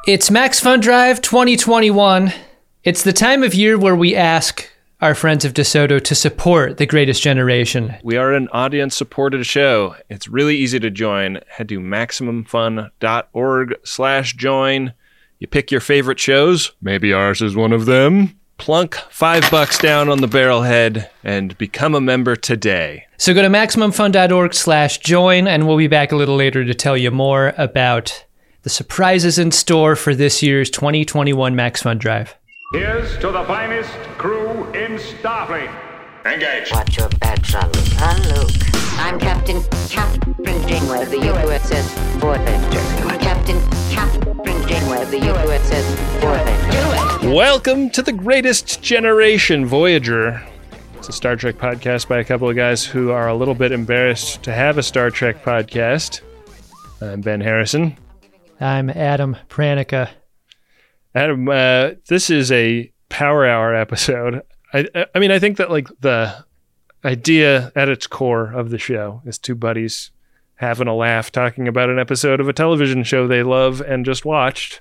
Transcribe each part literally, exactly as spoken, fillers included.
It's Max Fun Drive twenty twenty-one. It's the time of year where we ask our friends of DeSoto to support The Greatest Generation. We are an audience-supported show. It's really easy to join. Head to MaximumFun.org slash join. You pick your favorite shows. Maybe ours is one of them. Plunk five bucks down on the barrelhead and become a member today. So go to MaximumFun.org slash join, and we'll be back a little later to tell you more about the surprises in store for this year's twenty twenty-one Max Fun Drive. Here's to the finest crew in Starfleet. Engage. Watch your back, Jean-Luc. Jean-Luc. I'm Captain Captain Janeway of the U S S Voyager. Captain Captain Janeway of the U S S Voyager. Welcome to The Greatest Generation, Voyager. It's a Star Trek podcast by a couple of guys who are a little bit embarrassed to have a Star Trek podcast. I'm Ben Harrison. I'm Adam Pranica. Adam, uh, this is a Power Hour episode. I, I mean, I think that like the idea at its core of the show is two buddies having a laugh, talking about an episode of a television show they love and just watched,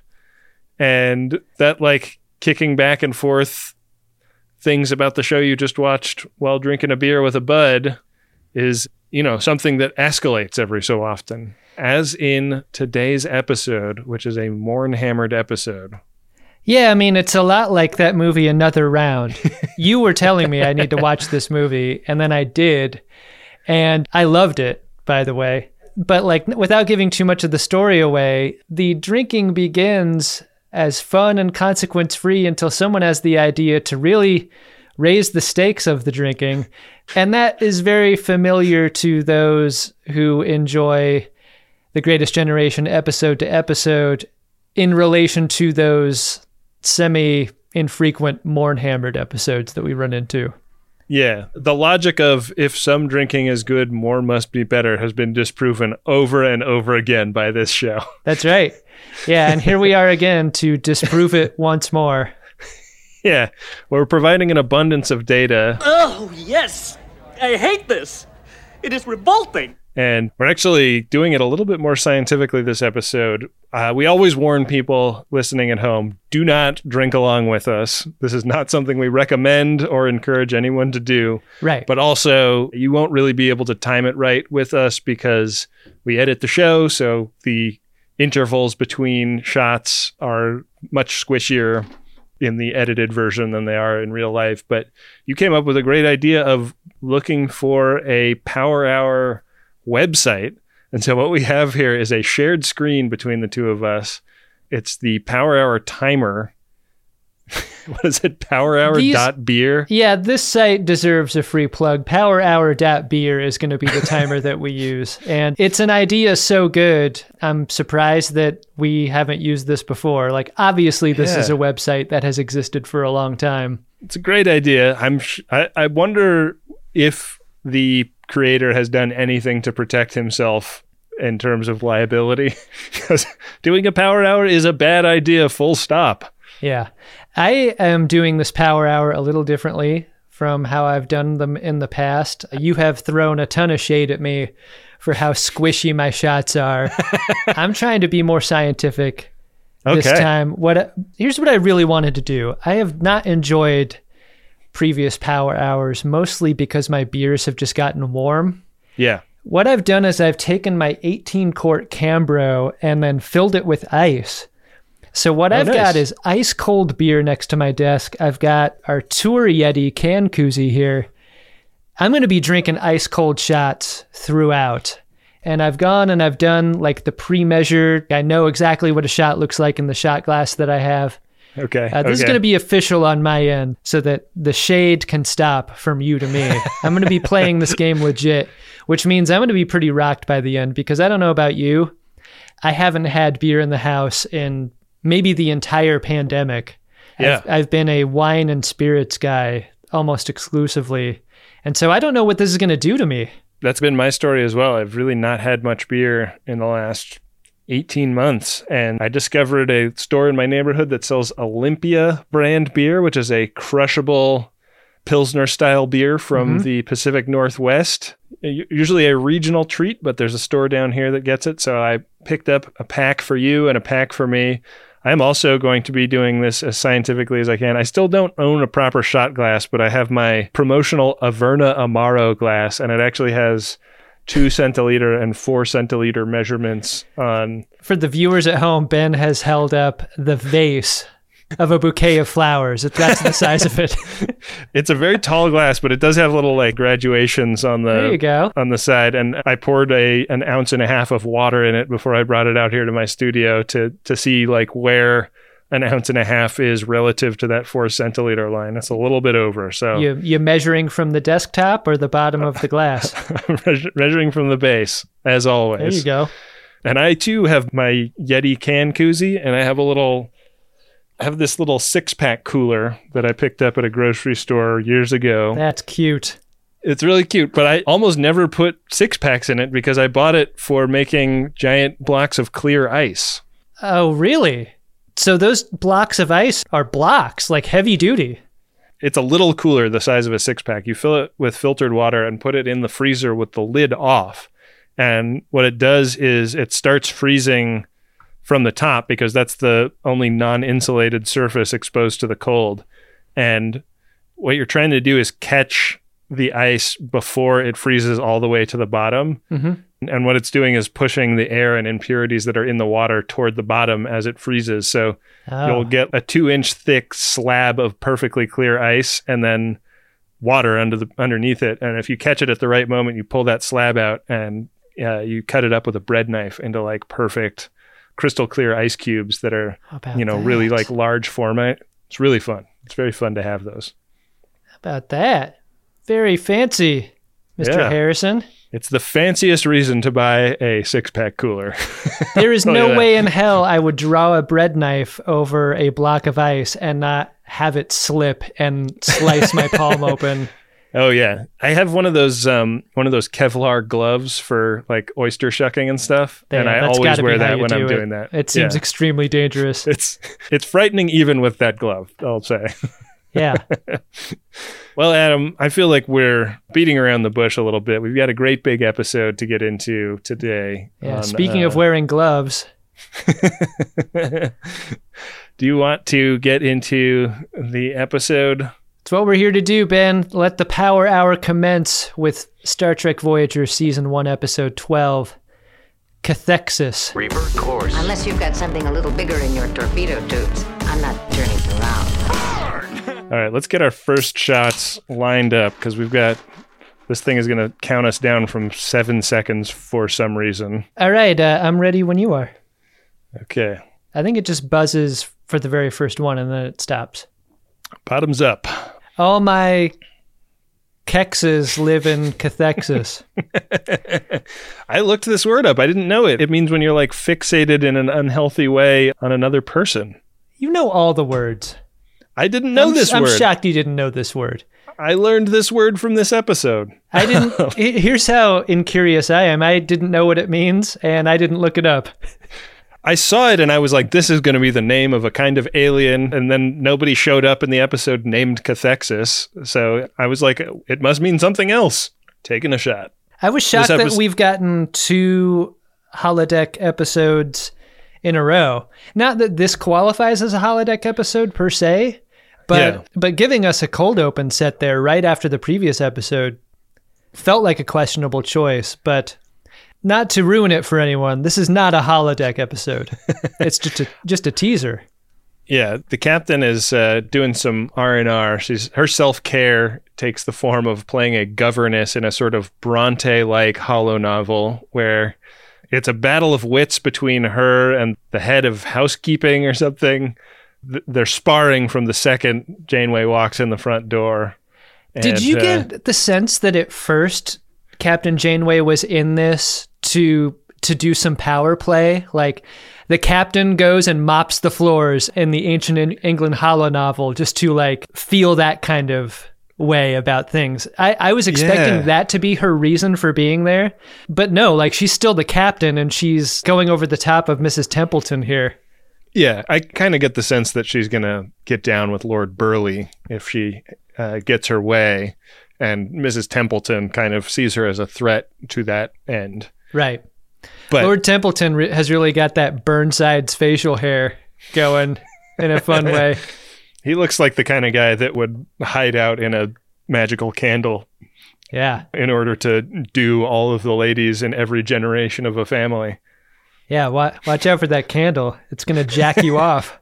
and that like kicking back and forth things about the show you just watched while drinking a beer with a bud is, you know, something that escalates every so often. As in today's episode, which is a Morn-hammered episode. Yeah, I mean, it's a lot like that movie, Another Round. You were telling me I need to watch this movie, and then I did, and I loved it, by the way. But like, without giving too much of the story away, the drinking begins as fun and consequence-free until someone has the idea to really raise the stakes of the drinking, and that is very familiar to those who enjoy The Greatest Generation episode to episode in relation to those semi-infrequent Morn-hammered episodes that we run into. Yeah, the logic of if some drinking is good, more must be better has been disproven over and over again by this show. That's right. Yeah, and here we are again to disprove it once more. Yeah, we're providing an abundance of data. Oh, yes! I hate this! It is revolting! And we're actually doing it a little bit more scientifically this episode. Uh, we always warn people listening at home, do not drink along with us. This is not something we recommend or encourage anyone to do. Right. But also, you won't really be able to time it right with us because we edit the show, so the intervals between shots are much squishier in the edited version than they are in real life. But you came up with a great idea of looking for a Power Hour website. And so what we have here is a shared screen between the two of us. It's the Power Hour timer. What is it? Power Hour dot beer? Yeah, this site deserves a free plug. Power Hour dot beer is going to be the timer that we use. And it's an idea so good, I'm surprised that we haven't used this before. Like, obviously, this yeah. is a website that has existed for a long time. It's a great idea. I'm. Sh- I, I wonder if the creator has done anything to protect himself in terms of liability, because doing a Power Hour is a bad idea, full stop. Yeah. I am doing this Power Hour a little differently from how I've done them in the past. You have thrown a ton of shade at me for how squishy my shots are. I'm trying to be more scientific this okay. time. What here's what I really wanted to do. I have not enjoyed previous Power Hours, mostly because my beers have just gotten warm. Yeah. What I've done is I've taken my eighteen quart Cambro and then filled it with ice. So what oh, I've nice. got is ice cold beer next to my desk. I've got our Tour Yeti can koozie here. I'm going to be drinking ice cold shots throughout. And I've gone and I've done like the pre-measured. I know exactly what a shot looks like in the shot glass that I have. Okay. Uh, this okay. is going to be official on my end so that the shade can stop from you to me. I'm going to be playing this game legit, which means I'm going to be pretty rocked by the end because I don't know about you. I haven't had beer in the house in maybe the entire pandemic. Yeah. I've, I've been a wine and spirits guy almost exclusively. And so I don't know what this is going to do to me. That's been my story as well. I've really not had much beer in the last eighteen months. And I discovered a store in my neighborhood that sells Olympia brand beer, which is a crushable Pilsner style beer from mm-hmm. the Pacific Northwest. Usually a regional treat, but there's a store down here that gets it. So I picked up a pack for you and a pack for me. I'm also going to be doing this as scientifically as I can. I still don't own a proper shot glass, but I have my promotional Averna Amaro glass, and it actually has two centiliter and four centiliter measurements on. For the viewers at home, Ben has held up the vase of a bouquet of flowers. That's the size of it. It's a very tall glass, but it does have little like graduations on the There you go. on the side. And I poured a an ounce and a half of water in it before I brought it out here to my studio to to see like where an ounce and a half is relative to that four centiliter line. That's a little bit over. So You you measuring from the desktop or the bottom of the glass? I'm measuring from the base, as always. There you go. And I too have my Yeti can koozie, and I have a little, I have this little six pack cooler that I picked up at a grocery store years ago. That's cute. It's really cute, but I almost never put six packs in it because I bought it for making giant blocks of clear ice. Oh, really? So those blocks of ice are blocks, like heavy duty. It's a little cooler, the size of a six pack. You fill it with filtered water and put it in the freezer with the lid off. And what it does is it starts freezing from the top because that's the only non-insulated surface exposed to the cold. And what you're trying to do is catch the ice before it freezes all the way to the bottom. Mm-hmm. And what it's doing is pushing the air and impurities that are in the water toward the bottom as it freezes. So Oh. you'll get a two inch thick slab of perfectly clear ice and then water under the underneath it. And if you catch it at the right moment, you pull that slab out and uh, you cut it up with a bread knife into like perfect crystal clear ice cubes that are, How about you know, really that? like large format. It's really fun. It's very fun to have those. How about that? Very fancy, Mister Yeah. Harrison. It's the fanciest reason to buy a six pack cooler. There is Tell you no that. way in hell I would draw a bread knife over a block of ice and not have it slip and slice my palm open. Oh yeah, I have one of those um, one of those Kevlar gloves for like oyster shucking and stuff, There, and I that's always gotta be wear how that you when do I'm it. doing that. It seems Yeah. extremely dangerous. It's it's frightening even with that glove, I'll say. Yeah. Well, Adam, I feel like we're beating around the bush a little bit. We've got a great big episode to get into today. Yeah. on, Speaking uh, of wearing gloves, do you want to get into the episode? it's what we're here to do, Ben. Let the Power Hour commence with Star Trek Voyager Season one, Episode twelve, Cathexis. Revert course. Unless you've got something a little bigger in your torpedo tubes, I'm not turning around. All right, let's get our first shots lined up because we've got this thing is going to count us down from seven seconds for some reason. All right. Uh, I'm ready when you are. Okay, I think it just buzzes for the very first one and then it stops. bottoms up. All my kexes live in cathexis. I looked this word up. I didn't know it. It means when you're like fixated in an unhealthy way on another person. You know all the words. I didn't know I'm, this I'm word. shocked you didn't know this word. I learned this word from this episode. I didn't. he- Here's how incurious I am. I didn't know what it means, and I didn't look it up. I saw it and I was like, this is going to be the name of a kind of alien. And then nobody showed up in the episode named Cathexis. So I was like, it must mean something else. Taking a shot. I was shocked This that epis- we've gotten two holodeck episodes in a row. Not that this qualifies as a holodeck episode per se, but Yeah. but giving us a cold open set there right after the previous episode felt like a questionable choice. But not to ruin it for anyone, this is not a holodeck episode. It's just a just a teaser. Yeah, the captain is uh, doing some R and R. She's her self-care takes the form of playing a governess in a sort of Bronte-like holo novel where it's a battle of wits between her and the head of housekeeping or something. Th- They're sparring from the second Janeway walks in the front door. Did And, you uh, get the sense that at first Captain Janeway was in this to to do some power play? Like the captain goes and mops the floors in the Ancient In- England holo novel just to like feel that kind of way about things. I, I was expecting Yeah. that to be her reason for being there. But no, like she's still the captain and she's going over the top of Missus Templeton here. Yeah, I kind of get the sense that she's going to get down with Lord Burleigh if she uh, gets her way. And Missus Templeton kind of sees her as a threat to that end. Right. But Lord Templeton re- has really got that Burnside's facial hair. going in a fun way. He looks like the kind of guy that would hide out in a magical candle Yeah. in order to do all of the ladies in every generation of a family. Yeah, wa- watch out for that candle. It's going to jack you off.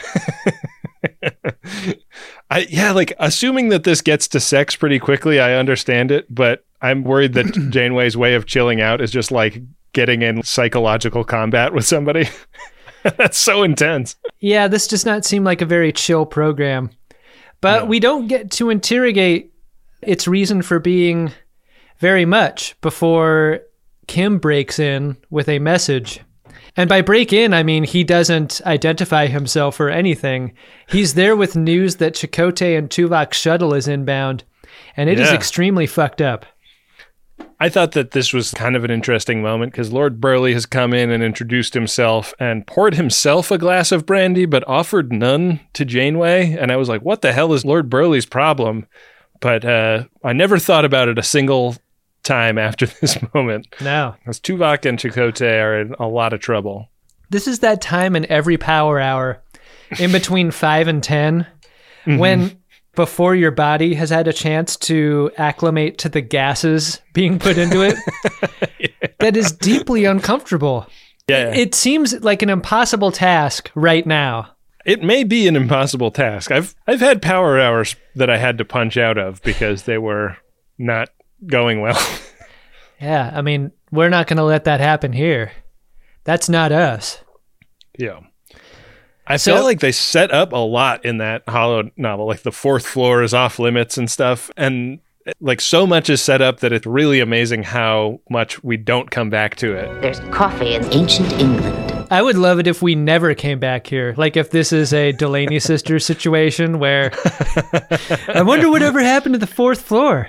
I yeah, like assuming that this gets to sex pretty quickly, I understand it, but I'm worried that Janeway's way of chilling out is just like getting in psychological combat with somebody. That's so intense. Yeah, this does not seem like a very chill program. But No. we don't get to interrogate its reason for being very much before Kim breaks in with a message. And by break in, I mean he doesn't identify himself or anything. He's there with news that Chakotay and Tuvok's shuttle is inbound, and it is Yeah. extremely fucked up. I thought that this was kind of an interesting moment because Lord Burleigh has come in and introduced himself and poured himself a glass of brandy, but offered none to Janeway. And I was like, what the hell is Lord Burleigh's problem? But uh, I never thought about it a single time after this moment. No. Because Tuvok and Chakotay are in a lot of trouble. This is that time in every power hour in between five and ten when before your body has had a chance to acclimate to the gases being put into it, that is deeply uncomfortable. Yeah, It seems like an impossible task right now. it may be an impossible task. I've I've had power hours that I had to punch out of because they were not going well. Yeah, I mean, we're not going to let that happen here. That's not us. Yeah. I So- feel like they set up a lot in that Hollow novel. Like the fourth floor is off limits and stuff. And like so much is set up that it's really amazing how much we don't come back to it. There's coffee in ancient England. I would love it if we never came back here. Like if this is a Delaney sisters situation where I wonder whatever happened to the fourth floor.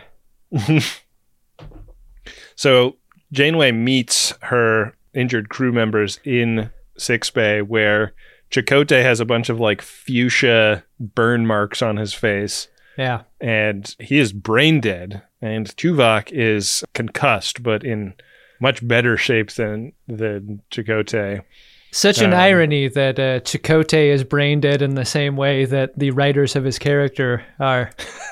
So Janeway meets her injured crew members in Sickbay where Chakotay has a bunch of like fuchsia burn marks on his face. Yeah. And he is brain dead, and Tuvok is concussed, but in much better shape than than Chakotay. Such an Um, irony that uh, Chakotay is brain dead in the same way that the writers of his character are.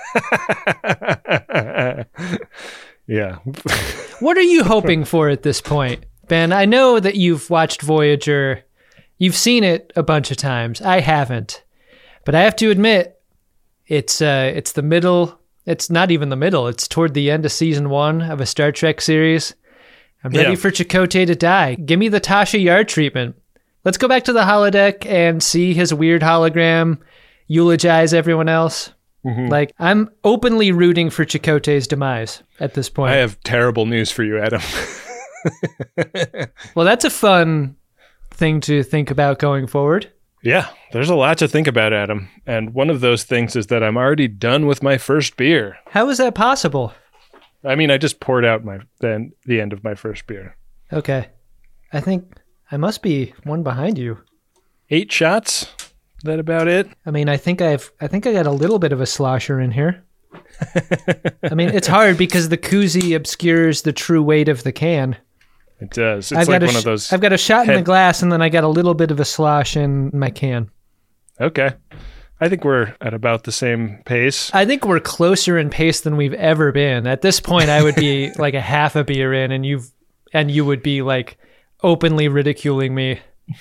Yeah. What are you hoping for at this point, Ben? I know that you've watched Voyager. You've seen it a bunch of times. I haven't. But I have to admit, it's uh, it's the middle. It's not even the middle. It's toward the end of season one of a Star Trek series. I'm ready Yeah. for Chakotay to die. Give me the Tasha Yar treatment. Let's go back to the holodeck and see his weird hologram eulogize everyone else. Like, I'm openly rooting for Chakotay's demise at this point. I have terrible news for you, Adam. Well, that's a fun thing to think about going forward. Yeah, there's a lot to think about, Adam. And one of those things is that I'm already done with my first beer. How is that possible? I mean, I just poured out my then the end of my first beer. Okay. I think I must be one behind you. Eight shots? Is that about it? I mean, I think I've I think I got a little bit of a slosher in here. I mean, it's hard because the koozie obscures the true weight of the can. It does. It's I've like got a one sh- of those. I've got a shot in the head- glass, and then I got a little bit of a slosh in my can. Okay. I think we're at about the same pace. I think we're closer in pace than we've ever been. At this point, I would be like a half a beer in, and you've and you would be like openly ridiculing me.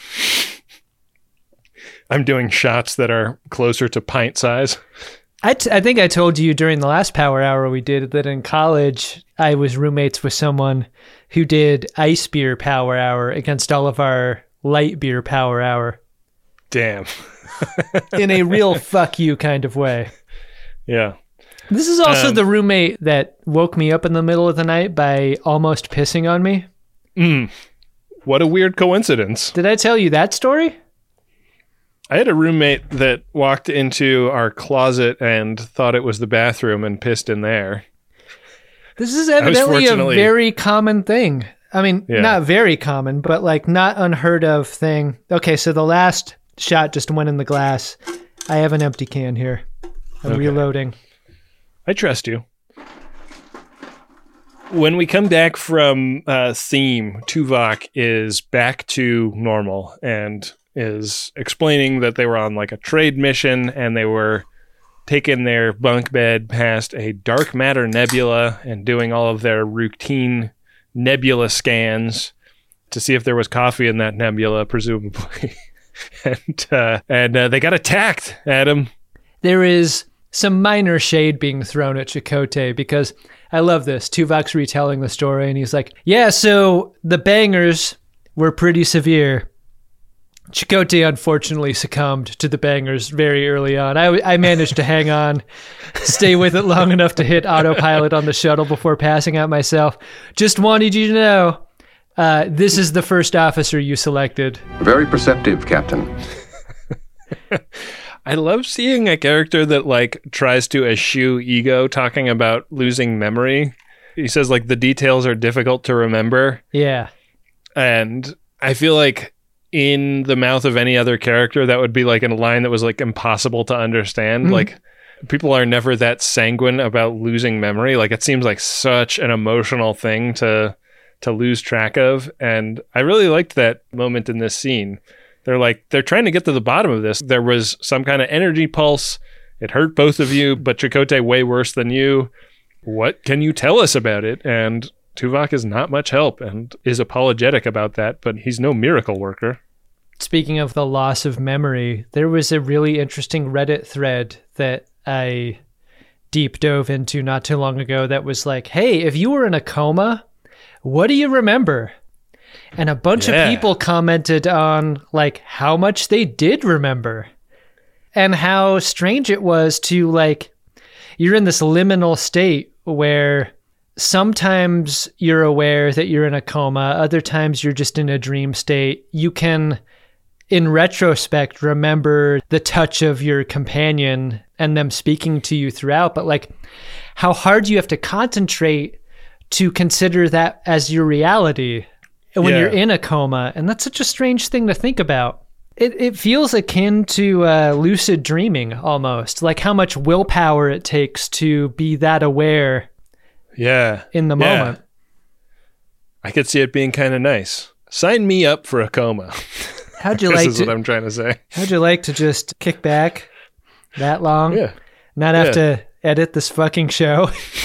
I'm doing shots that are closer to pint size. I, t- I think I told you during the last power hour we did that in college I was roommates with someone who did ice beer power hour against all of our light beer power hour Damn. in a real fuck you kind of way. Yeah. This is also Um, the roommate that woke me up in the middle of the night by almost pissing on me. What a weird coincidence. Did I tell you that story? I had a roommate that walked into our closet and thought it was the bathroom and pissed in there. This is evidently a fortunately- very common thing. I mean, Yeah. not very common, but like not unheard of thing. Okay, so the last shot just went in the glass. I have an empty can here. I'm Okay. reloading. I trust you. When we come back from uh, theme, Tuvok is back to normal and is explaining that they were on like a trade mission and they were taking their bunk bed past a dark matter nebula and doing all of their routine nebula scans to see if there was coffee in that nebula, presumably. and uh, and uh, they got attacked, Adam. There is some minor shade being thrown at Chakotay because I love this. Tuvok's retelling the story and he's like, yeah, so the bangers were pretty severe. Chakotay unfortunately succumbed to the bangers very early on. I, I managed to hang on, stay with it long enough to hit autopilot on the shuttle before passing out myself. Just wanted you to know, uh, this is the first officer you selected. Very perceptive, Captain. I love seeing a character that like tries to eschew ego talking about losing memory. He says like the details are difficult to remember. Yeah. And I feel like in the mouth of any other character, that would be like in a line that was like impossible to understand. Mm-hmm. Like people are never that sanguine about losing memory. Like it seems like such an emotional thing to to lose track of. And I really liked that moment in this scene. They're like, they're trying to get to the bottom of this. There was some kind of energy pulse. It hurt both of you, but Chakotay way worse than you. What can you tell us about it? And Tuvok is not much help and is apologetic about that, but he's no miracle worker. Speaking of the loss of memory, there was a really interesting Reddit thread that I deep dove into not too long ago that was like, hey, if you were in a coma, what do you remember? And a bunch yeah. of people commented on like how much they did remember and how strange it was to like, you're in this liminal state where sometimes you're aware that you're in a coma. Other times you're just in a dream state. You can, in retrospect, remember the touch of your companion and them speaking to you throughout. But like how hard you have to concentrate to consider that as your reality when yeah. you're in a coma. And that's such a strange thing to think about. It it feels akin to uh, lucid dreaming almost, like how much willpower it takes to be that aware yeah, in the yeah. moment. I could see it being kind of nice. Sign me up for a coma. How'd you this like is to, what I'm trying to say. How'd you like to just kick back that long? Yeah. Not have yeah. to edit this fucking show?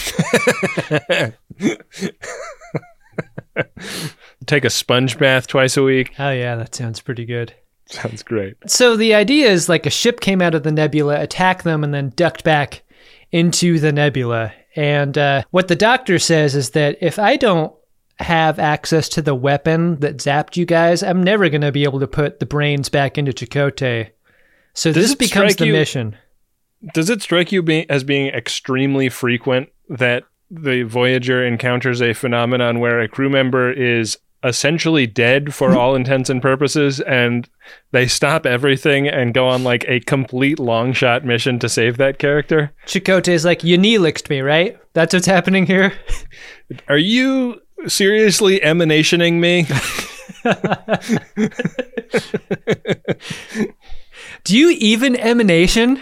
Take a sponge bath twice a week. Oh yeah, that sounds pretty good. Sounds great. So the idea is like a ship came out of the nebula, attacked them, and then ducked back into the nebula. And uh, what the doctor says is that if I don't have access to the weapon that zapped you guys, I'm never going to be able to put the brains back into Chakotay. So Does this it becomes strike the you- mission. Does it strike you be- as being extremely frequent that the Voyager encounters a phenomenon where a crew member is essentially dead for all intents and purposes, and they stop everything and go on like a complete long shot mission to save that character? Chakotay's like, you knee-licked me, right? That's what's happening here? Are you seriously emanationing me? Do you even emanation?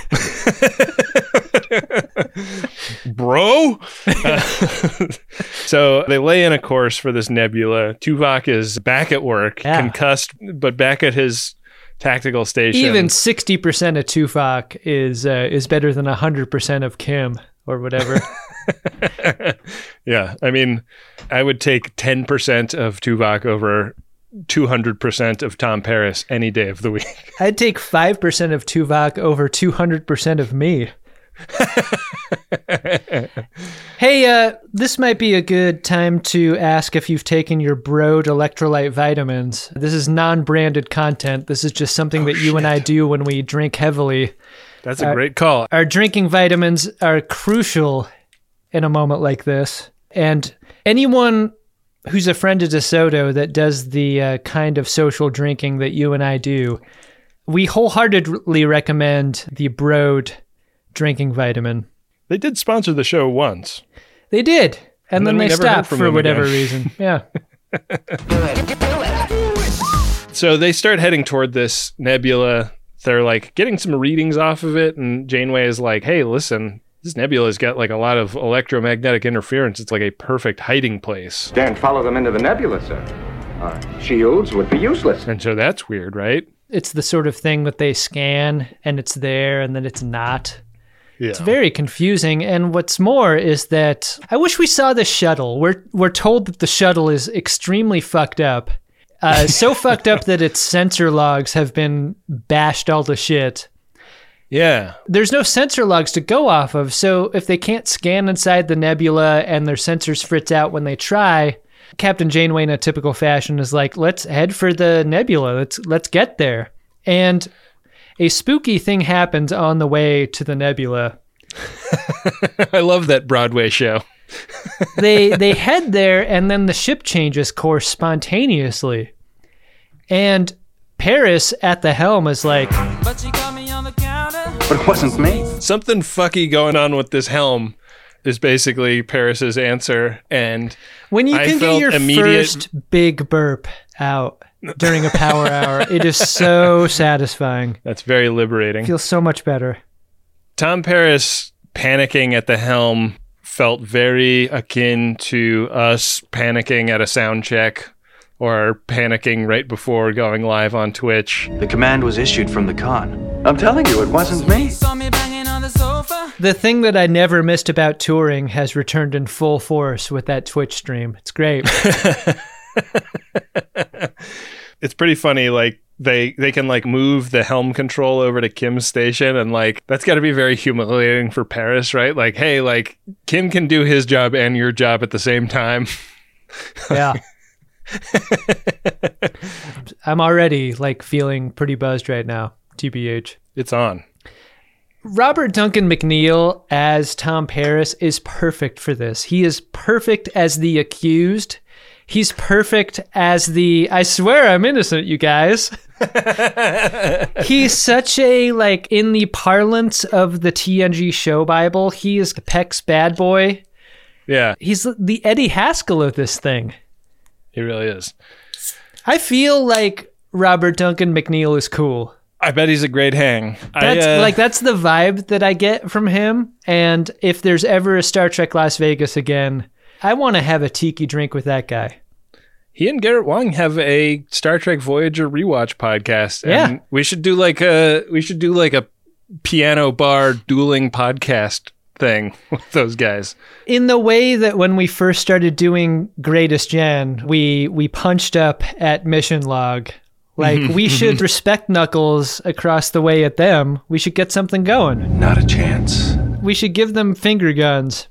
Bro? Uh, so they lay in a course for this nebula. Tuvok is back at work, Yeah. concussed, but back at his tactical station. Even sixty percent of Tuvok is uh, is better than one hundred percent of Kim or whatever. Yeah, I mean, I would take ten percent of Tuvok over two hundred percent of Tom Paris any day of the week. I'd take five percent of Tuvok over two hundred percent of me. Hey, uh, this might be a good time to ask if you've taken your Broad electrolyte vitamins. This is non-branded content. This is just something Oh, that you shit. and I do when we drink heavily. That's a Uh, great call. Our drinking vitamins are crucial in a moment like this. And anyone who's a friend of DeSoto that does the uh, kind of social drinking that you and I do, we wholeheartedly recommend the Broad drinking vitamin. They did sponsor the show once. They did. And, And then, then we they never heard stopped from for them whatever again. reason. Yeah. So they start heading toward this nebula. They're like getting some readings off of it, and Janeway is like, hey, listen, this nebula's got like a lot of electromagnetic interference. It's like a perfect hiding place. Can't follow them into the nebula, sir. Our shields would be useless. And so that's weird, right? It's the sort of thing that they scan and it's there and then it's not. Yeah. It's very confusing. And what's more is that I wish we saw the shuttle. We're we're told that the shuttle is extremely fucked up. Uh, so fucked up that its sensor logs have been bashed all to shit. Yeah. There's no sensor logs to go off of, so if they can't scan inside the nebula and their sensors fritz out when they try, Captain Janeway in a typical fashion is like, let's head for the nebula. Let's let's get there. And a spooky thing happens on the way to the nebula. I love that Broadway show. they they head there and then the ship changes course spontaneously. And Paris at the helm is like, But it wasn't me. Something fucky going on with this helm is basically Paris's answer. And when you I can get felt your immediate- first big burp out during a power hour, it is so satisfying. That's very liberating. Feels so much better. Tom Paris panicking at the helm felt very akin to us panicking at a sound check or panicking right before going live on Twitch. The command was issued from the con. I'm telling you, it wasn't me. The thing that I never missed about touring has returned in full force with that Twitch stream. It's great. It's pretty funny, like they they can like move the helm control over to Kim's station, and like that's got to be very humiliating for Paris, right? Like, hey, like Kim can do his job and your job at the same time. Yeah. I'm already like feeling pretty buzzed right now, T B H. It's on. Robert Duncan McNeil as Tom Paris is perfect for this. He is perfect as the accused. He's perfect as the, I swear I'm innocent, you guys. He's such a, like, in the parlance of the T N G show Bible, he is Peck's bad boy. Yeah, He's the Eddie Haskell of this thing. he really is. I feel like Robert Duncan McNeil is cool. I bet he's a great hang. That's I, uh, like that's the vibe that I get from him. And if there's ever a Star Trek Las Vegas again, I want to have a tiki drink with that guy. he and Garrett Wang have a Star Trek Voyager rewatch podcast. And Yeah. we should do like a we should do like a piano bar dueling podcast thing with those guys. In the way that when we first started doing Greatest Gen, we we punched up at Mission Log. Like, we should respect Knuckles across the way at them. We should get something going. Not a chance. We should give them finger guns.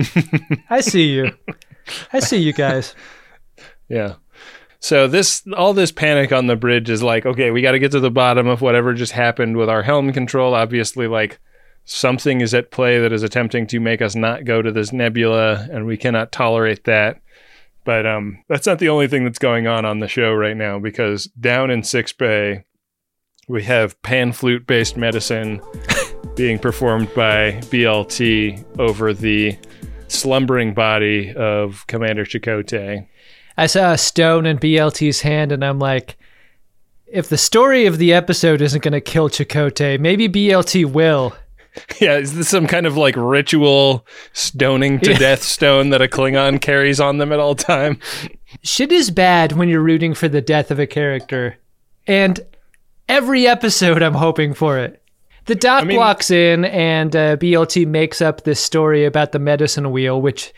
I see you. I see you guys. Yeah. So this all this panic on the bridge is like, okay, we got to get to the bottom of whatever just happened with our helm control. Obviously, like something is at play that is attempting to make us not go to this nebula, and we cannot tolerate that. But um, that's not the only thing that's going on on the show right now, because down in Six Bay, we have pan flute-based medicine being performed by B L T over the slumbering body of Commander Chakotay. I saw a stone in B L T's hand, and I'm like, if the story of the episode isn't going to kill Chakotay, maybe B L T will. Yeah, is this some kind of like ritual stoning to Yeah. death stone that a Klingon carries on them at all time? Shit is bad when you're rooting for the death of a character. And every episode, I'm hoping for it. The doc I mean- walks in, and uh, B L T makes up this story about the medicine wheel, which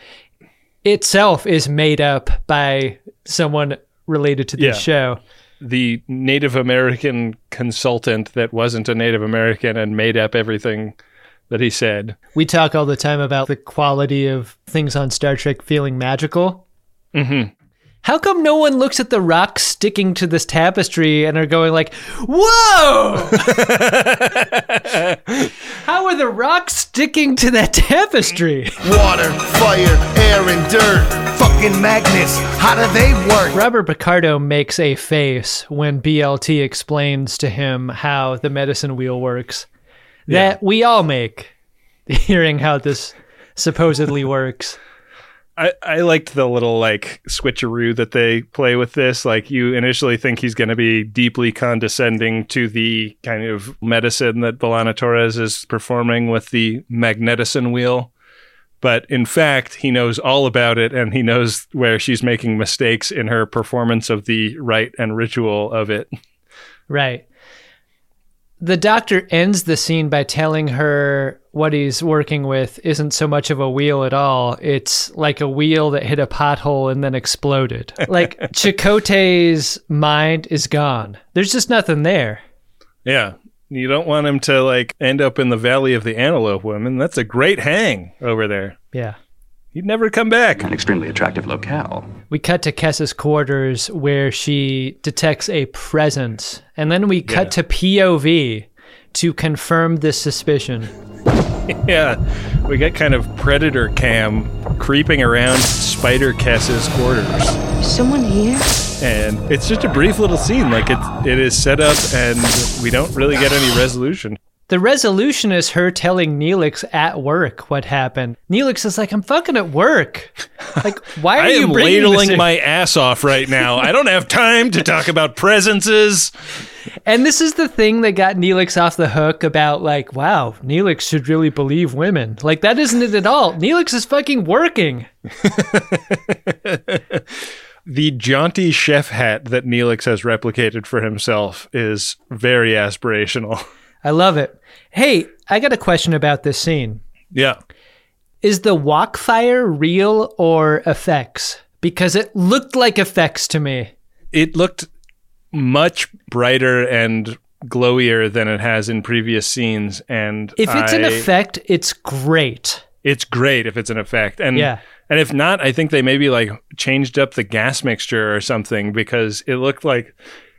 itself is made up by someone related to this Yeah. show. The Native American consultant that wasn't a Native American and made up everything that he said. We talk all the time about the quality of things on Star Trek feeling magical. Mm-hmm. How come no one looks at the rocks sticking to this tapestry and are going like, whoa! How are the rocks sticking to that tapestry? Water, fire, air, and dirt. Fucking magnets, how do they work? Robert Picardo makes a face when B L T explains to him how the medicine wheel works. That we all make, hearing how this supposedly works. I, I liked the little like switcheroo that they play with this. Like you initially think he's going to be deeply condescending to the kind of medicine that B'Elanna Torres is performing with the magneticin wheel. But in fact, he knows all about it, and he knows where she's making mistakes in her performance of the rite and ritual of it. Right. The doctor ends the scene by telling her what he's working with isn't so much of a wheel at all. It's like a wheel that hit a pothole and then exploded. Like, Chakotay's mind is gone. There's just nothing there. Yeah. You don't want him to, like, end up in the Valley of the Antelope Women. That's a great hang over there. Yeah. He'd never come back. An extremely attractive locale. We cut to Kessa's quarters where she detects a presence. And then we cut Yeah. to P O V to confirm this suspicion. Yeah. We got kind of predator cam creeping around Spider Kessa's quarters. Someone here? And it's just a brief little scene. Like, it, it is set up and we don't really get any resolution. The resolution is her telling Neelix at work what happened. Neelix is like, I'm fucking at work. Like, why are I you am bringing this ladling in? my ass off right now. I don't have time to talk about presences. And this is the thing that got Neelix off the hook about, like, wow, Neelix should really believe women. Like, that isn't it at all. Neelix is fucking working. The jaunty chef hat that Neelix has replicated for himself is very aspirational. I love it. Hey, I got a question about this scene. Yeah. Is the walk fire real or effects? Because it looked like effects to me. It looked much brighter and glowier than it has in previous scenes. And If it's I, an effect, it's great. It's great if it's an effect. And Yeah. And if not, I think they maybe like changed up the gas mixture or something, because it looked like,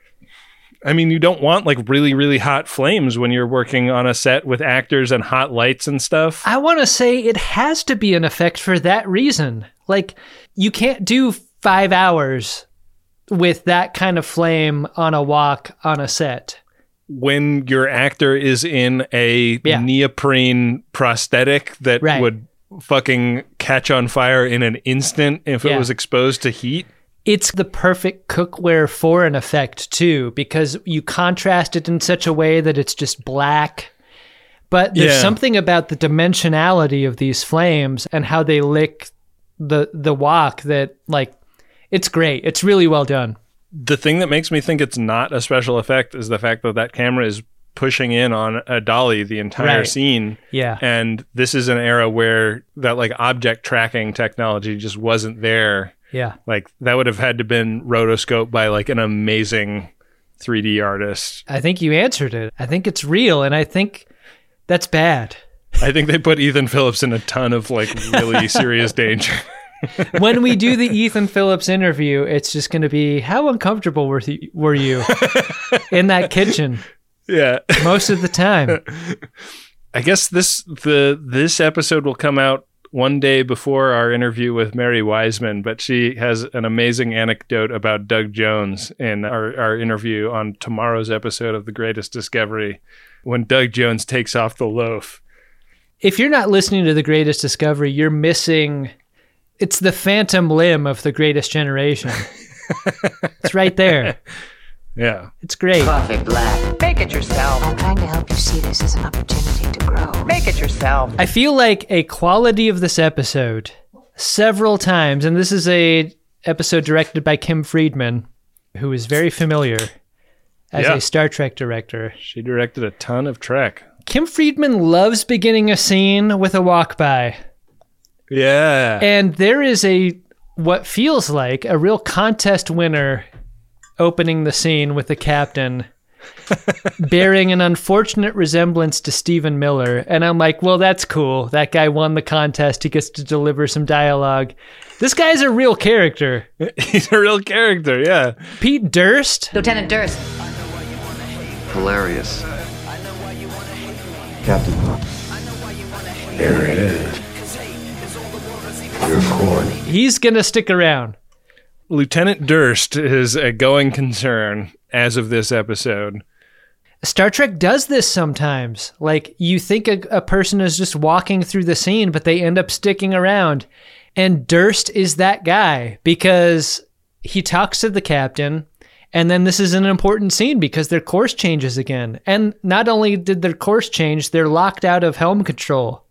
I mean, you don't want like really, really hot flames when you're working on a set with actors and hot lights and stuff. I want to say it has to be an effect for that reason. Like, you can't do five hours with that kind of flame on a walk on a set. When your actor is in a Yeah. neoprene prosthetic that Right. would fucking catch on fire in an instant if Yeah. it was exposed to heat. It's the perfect cookware for an effect, too, because you contrast it in such a way that it's just black. But there's Yeah. something about the dimensionality of these flames and how they lick the the wok that, like, it's great. It's really well done. The thing that makes me think it's not a special effect is the fact that that camera is pushing in on a dolly the entire Right. scene. Yeah. And this is an era where that like object tracking technology just wasn't there. Yeah. Like that would have had to been rotoscoped by like an amazing three D artist. I think you answered it. I think it's real, and I think that's bad. I think they put Ethan Phillips in a ton of like really serious danger. When we do the Ethan Phillips interview, it's just going to be, how uncomfortable were, th- were you in that kitchen Yeah. most of the time? I guess this the this episode will come out one day before our interview with Mary Wiseman, but she has an amazing anecdote about Doug Jones in our, our interview on tomorrow's episode of The Greatest Discovery, when Doug Jones takes off the loaf. If you're not listening to The Greatest Discovery, you're missing... It's the phantom limb of The Greatest Generation. It's right there. Yeah. It's great. Coffee black. Make it yourself. I'm trying to help you see this as an opportunity to grow. Make it yourself. I feel like a quality of this episode several times, and this is a episode directed by Kim Friedman, who is very familiar as Yeah. a Star Trek director. She directed a ton of Trek. Kim Friedman loves beginning a scene with a walk by. Yeah. And there is a what feels like a real contest winner opening the scene with the captain bearing an unfortunate resemblance to Stephen Miller. And I'm like, well, that's cool. That guy won the contest. He gets to deliver some dialogue. This guy's a real character. He's a real character, yeah. Pete Durst. Lieutenant Durst. Hilarious. Captain. There it is. You're corny. He's going to stick around. Lieutenant Durst is a going concern as of this episode. Star Trek does this sometimes. Like, you think a, a person is just walking through the scene, but they end up sticking around. And Durst is that guy because he talks to the captain, and then this is an important scene because their course changes again. And not only did their course change, they're locked out of helm control.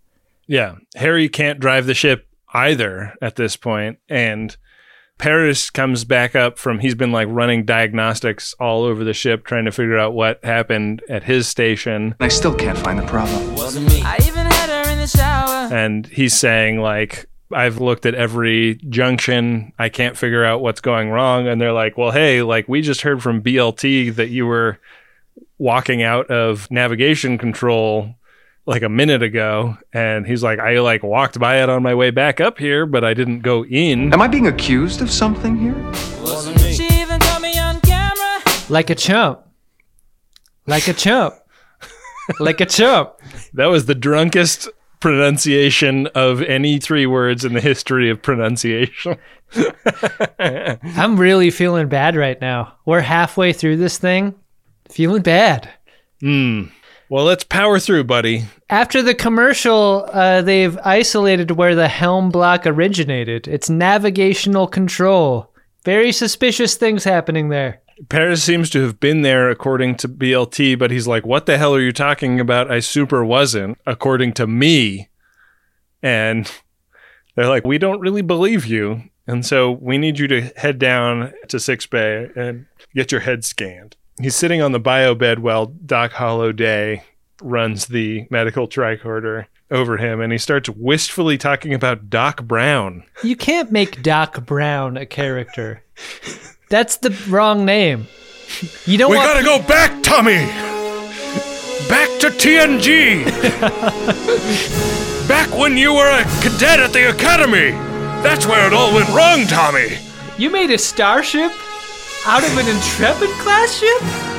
Yeah. Harry can't drive the ship either at this point, and Paris comes back up from, he's been like running diagnostics all over the ship trying to figure out what happened at his station. I still can't find the problem. Wasn't me. I even had her in the shower. And he's saying like, I've looked at every junction. I can't figure out what's going wrong. And they're like, well, hey, like we just heard from B L T that you were walking out of navigation control like a minute ago. And he's like, I like walked by it on my way back up here, but I didn't go in. Am I being accused of something here? Wasn't me. She even got me on camera. Like a chump. Like a chump. Like a chump. That was the drunkest pronunciation of any three words in the history of pronunciation. I'm really feeling bad right now. We're halfway through this thing. Feeling bad. Hmm. Well, let's power through, buddy. After the commercial, uh, they've isolated where the helm block originated. It's navigational control. Very suspicious things happening there. Paris seems to have been there according to B L T, but he's like, what the hell are you talking about? I super wasn't, according to me. And they're like, we don't really believe you. And so we need you to head down to Six Bay and get your head scanned. He's sitting on the bio bed while Doc Holliday runs the medical tricorder over him, and he starts wistfully talking about Doc Brown. You can't make Doc Brown a character. That's the wrong name. You don't we want... gotta go back, Tommy! Back to T N G! Back when you were a cadet at the academy! That's where it all went wrong, Tommy! You made a starship out of an Intrepid class ship?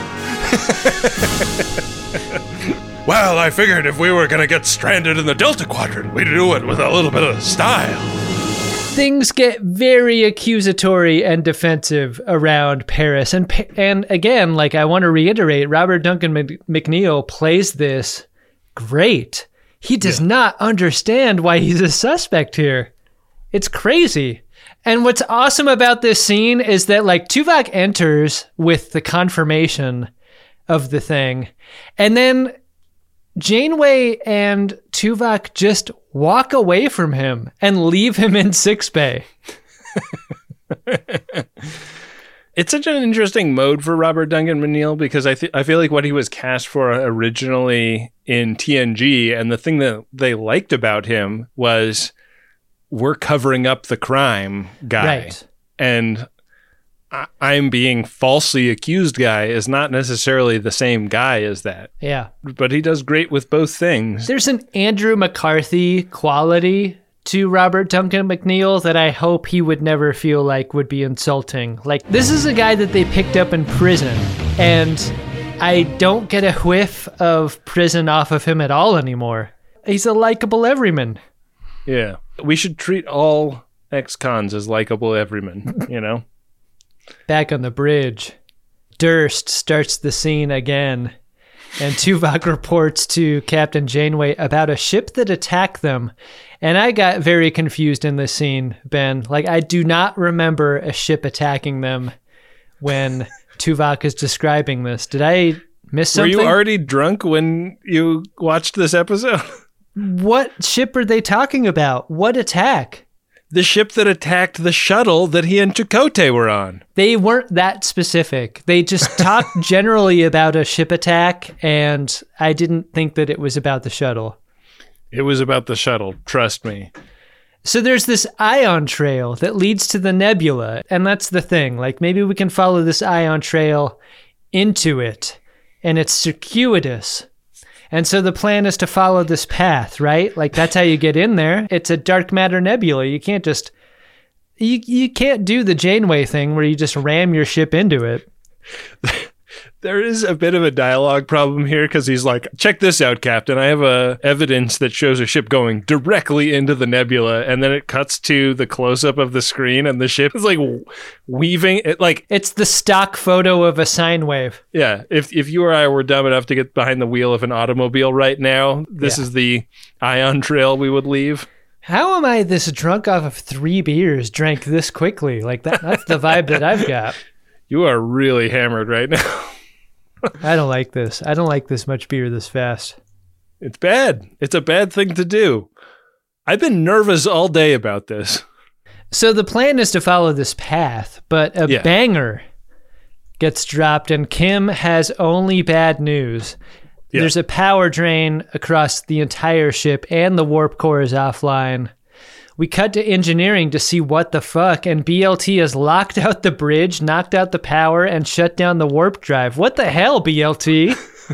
Well, I figured if we were gonna get stranded in the Delta Quadrant, we'd do it with a little bit of style. Things get very accusatory and defensive around Paris. And and again, like I want to reiterate, Robert Duncan McNeil plays this great. He does yeah. not understand why he's a suspect here. It's crazy. And what's awesome about this scene is that like Tuvok enters with the confirmation of the thing. And then Janeway and Tuvok just walk away from him and leave him in Six Bay. It's such an interesting mode for Robert Duncan McNeil because I th- I feel like what he was cast for originally in T N G, and the thing that they liked about him was we're covering up the crime guy. Right. And I- I'm being falsely accused guy is not necessarily the same guy as that. Yeah. But he does great with both things. There's an Andrew McCarthy quality to Robert Duncan McNeil that I hope he would never feel like would be insulting. Like, this is a guy that they picked up in prison, and I don't get a whiff of prison off of him at all anymore. He's a likable everyman. Yeah. We should treat all ex-cons as likable everymen, you know? Back on the bridge, Durst starts the scene again, and Tuvok reports to Captain Janeway about a ship that attacked them. And I got very confused in this scene, Ben. Like, I do not remember a ship attacking them when Tuvok is describing this. Did I miss something? Were you already drunk when you watched this episode? What ship are they talking about? What attack? The ship that attacked the shuttle that he and Chakotay were on. They weren't that specific. They just talked generally about a ship attack, and I didn't think that it was about the shuttle. It was about the shuttle, trust me. So there's this ion trail that leads to the nebula, and that's the thing. Like, maybe we can follow this ion trail into it, and it's circuitous. And so the plan is to follow this path, right? Like, that's how you get in there. It's a dark matter nebula. You can't just... You, you can't do the Janeway thing where you just ram your ship into it. There is a bit of a dialogue problem here because he's like, check this out, Captain. I have a evidence that shows a ship going directly into the nebula, and then it cuts to the close-up of the screen, and the ship is like weaving it. Like, it's the stock photo of a sine wave. Yeah, if if you or I were dumb enough to get behind the wheel of an automobile right now, this yeah. is the ion trail we would leave. How am I this drunk off of three beers, drank this quickly? Like, that, that's the vibe that I've got. You are really hammered right now. I don't like this. I don't like this much beer this fast. It's bad. It's a bad thing to do. I've been nervous all day about this. So the plan is to follow this path, but a Yeah. banger gets dropped and Kim has only bad news. Yeah. There's a power drain across the entire ship and the warp core is offline. We cut to engineering to see what the fuck, and B L T has locked out the bridge, knocked out the power, and shut down the warp drive. What the hell, B L T?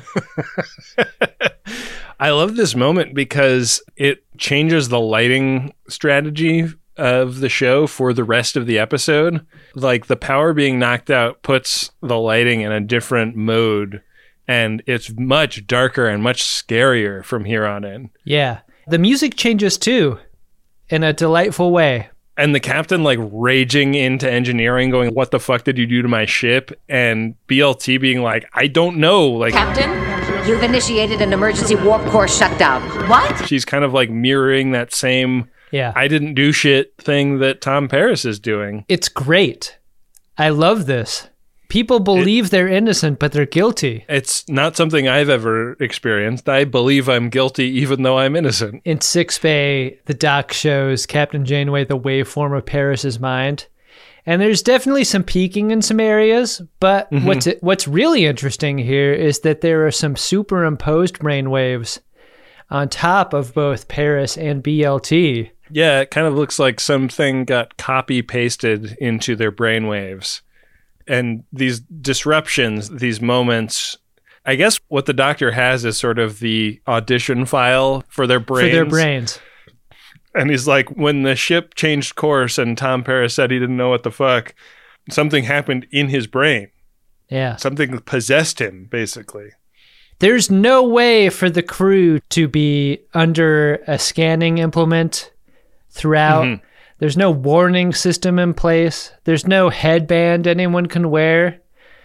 I love this moment because it changes the lighting strategy of the show for the rest of the episode. Like, the power being knocked out puts the lighting in a different mode, and it's much darker and much scarier from here on in. Yeah. The music changes too, in a delightful way. And the captain, like, raging into engineering, going, "What the fuck did you do to my ship?" And B L T being like, "I don't know." Like, Captain, you've initiated an emergency warp core shutdown. What? she's kind of like mirroring that same Yeah. I didn't do shit thing that Tom Paris is doing. It's great. I love this. People believe it, they're innocent, but they're guilty. It's not something I've ever experienced. I believe I'm guilty even though I'm innocent. In Sickbay, the doc shows Captain Janeway the waveform of Paris's mind. And there's definitely some peaking in some areas, but mm-hmm. what's what's really interesting here is that there are some superimposed brainwaves on top of both Paris and B L T. Yeah, it kind of looks like something got copy-pasted into their brainwaves. And these disruptions, these moments, I guess what the doctor has is sort of the audition file for their brains. For their brains. And he's like, when the ship changed course and Tom Paris said he didn't know what the fuck, something happened in his brain. Yeah. Something possessed him, basically. There's no way for the crew to be under a scanning implement throughout. Mm-hmm. There's no warning system in place. There's no headband anyone can wear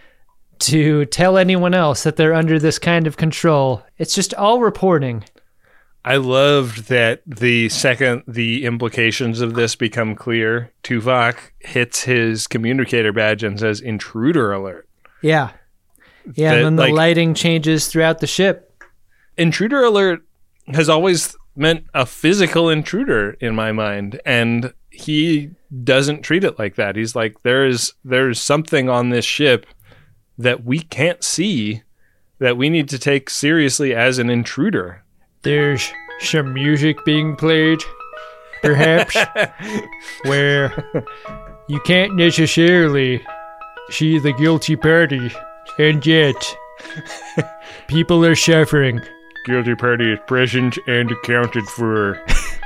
to tell anyone else that they're under this kind of control. It's just all reporting. I loved that the second the implications of this become clear, Tuvok hits his communicator badge and says, "Intruder alert." Yeah. Yeah, that, and then the like, lighting changes throughout the ship. Intruder alert has always meant a physical intruder in my mind, and he doesn't treat it like that. He's like, there's there's something on this ship that we can't see that we need to take seriously as an intruder. There's some music being played, perhaps, where you can't necessarily see the guilty party, and yet people are suffering. Guilty party is present and accounted for.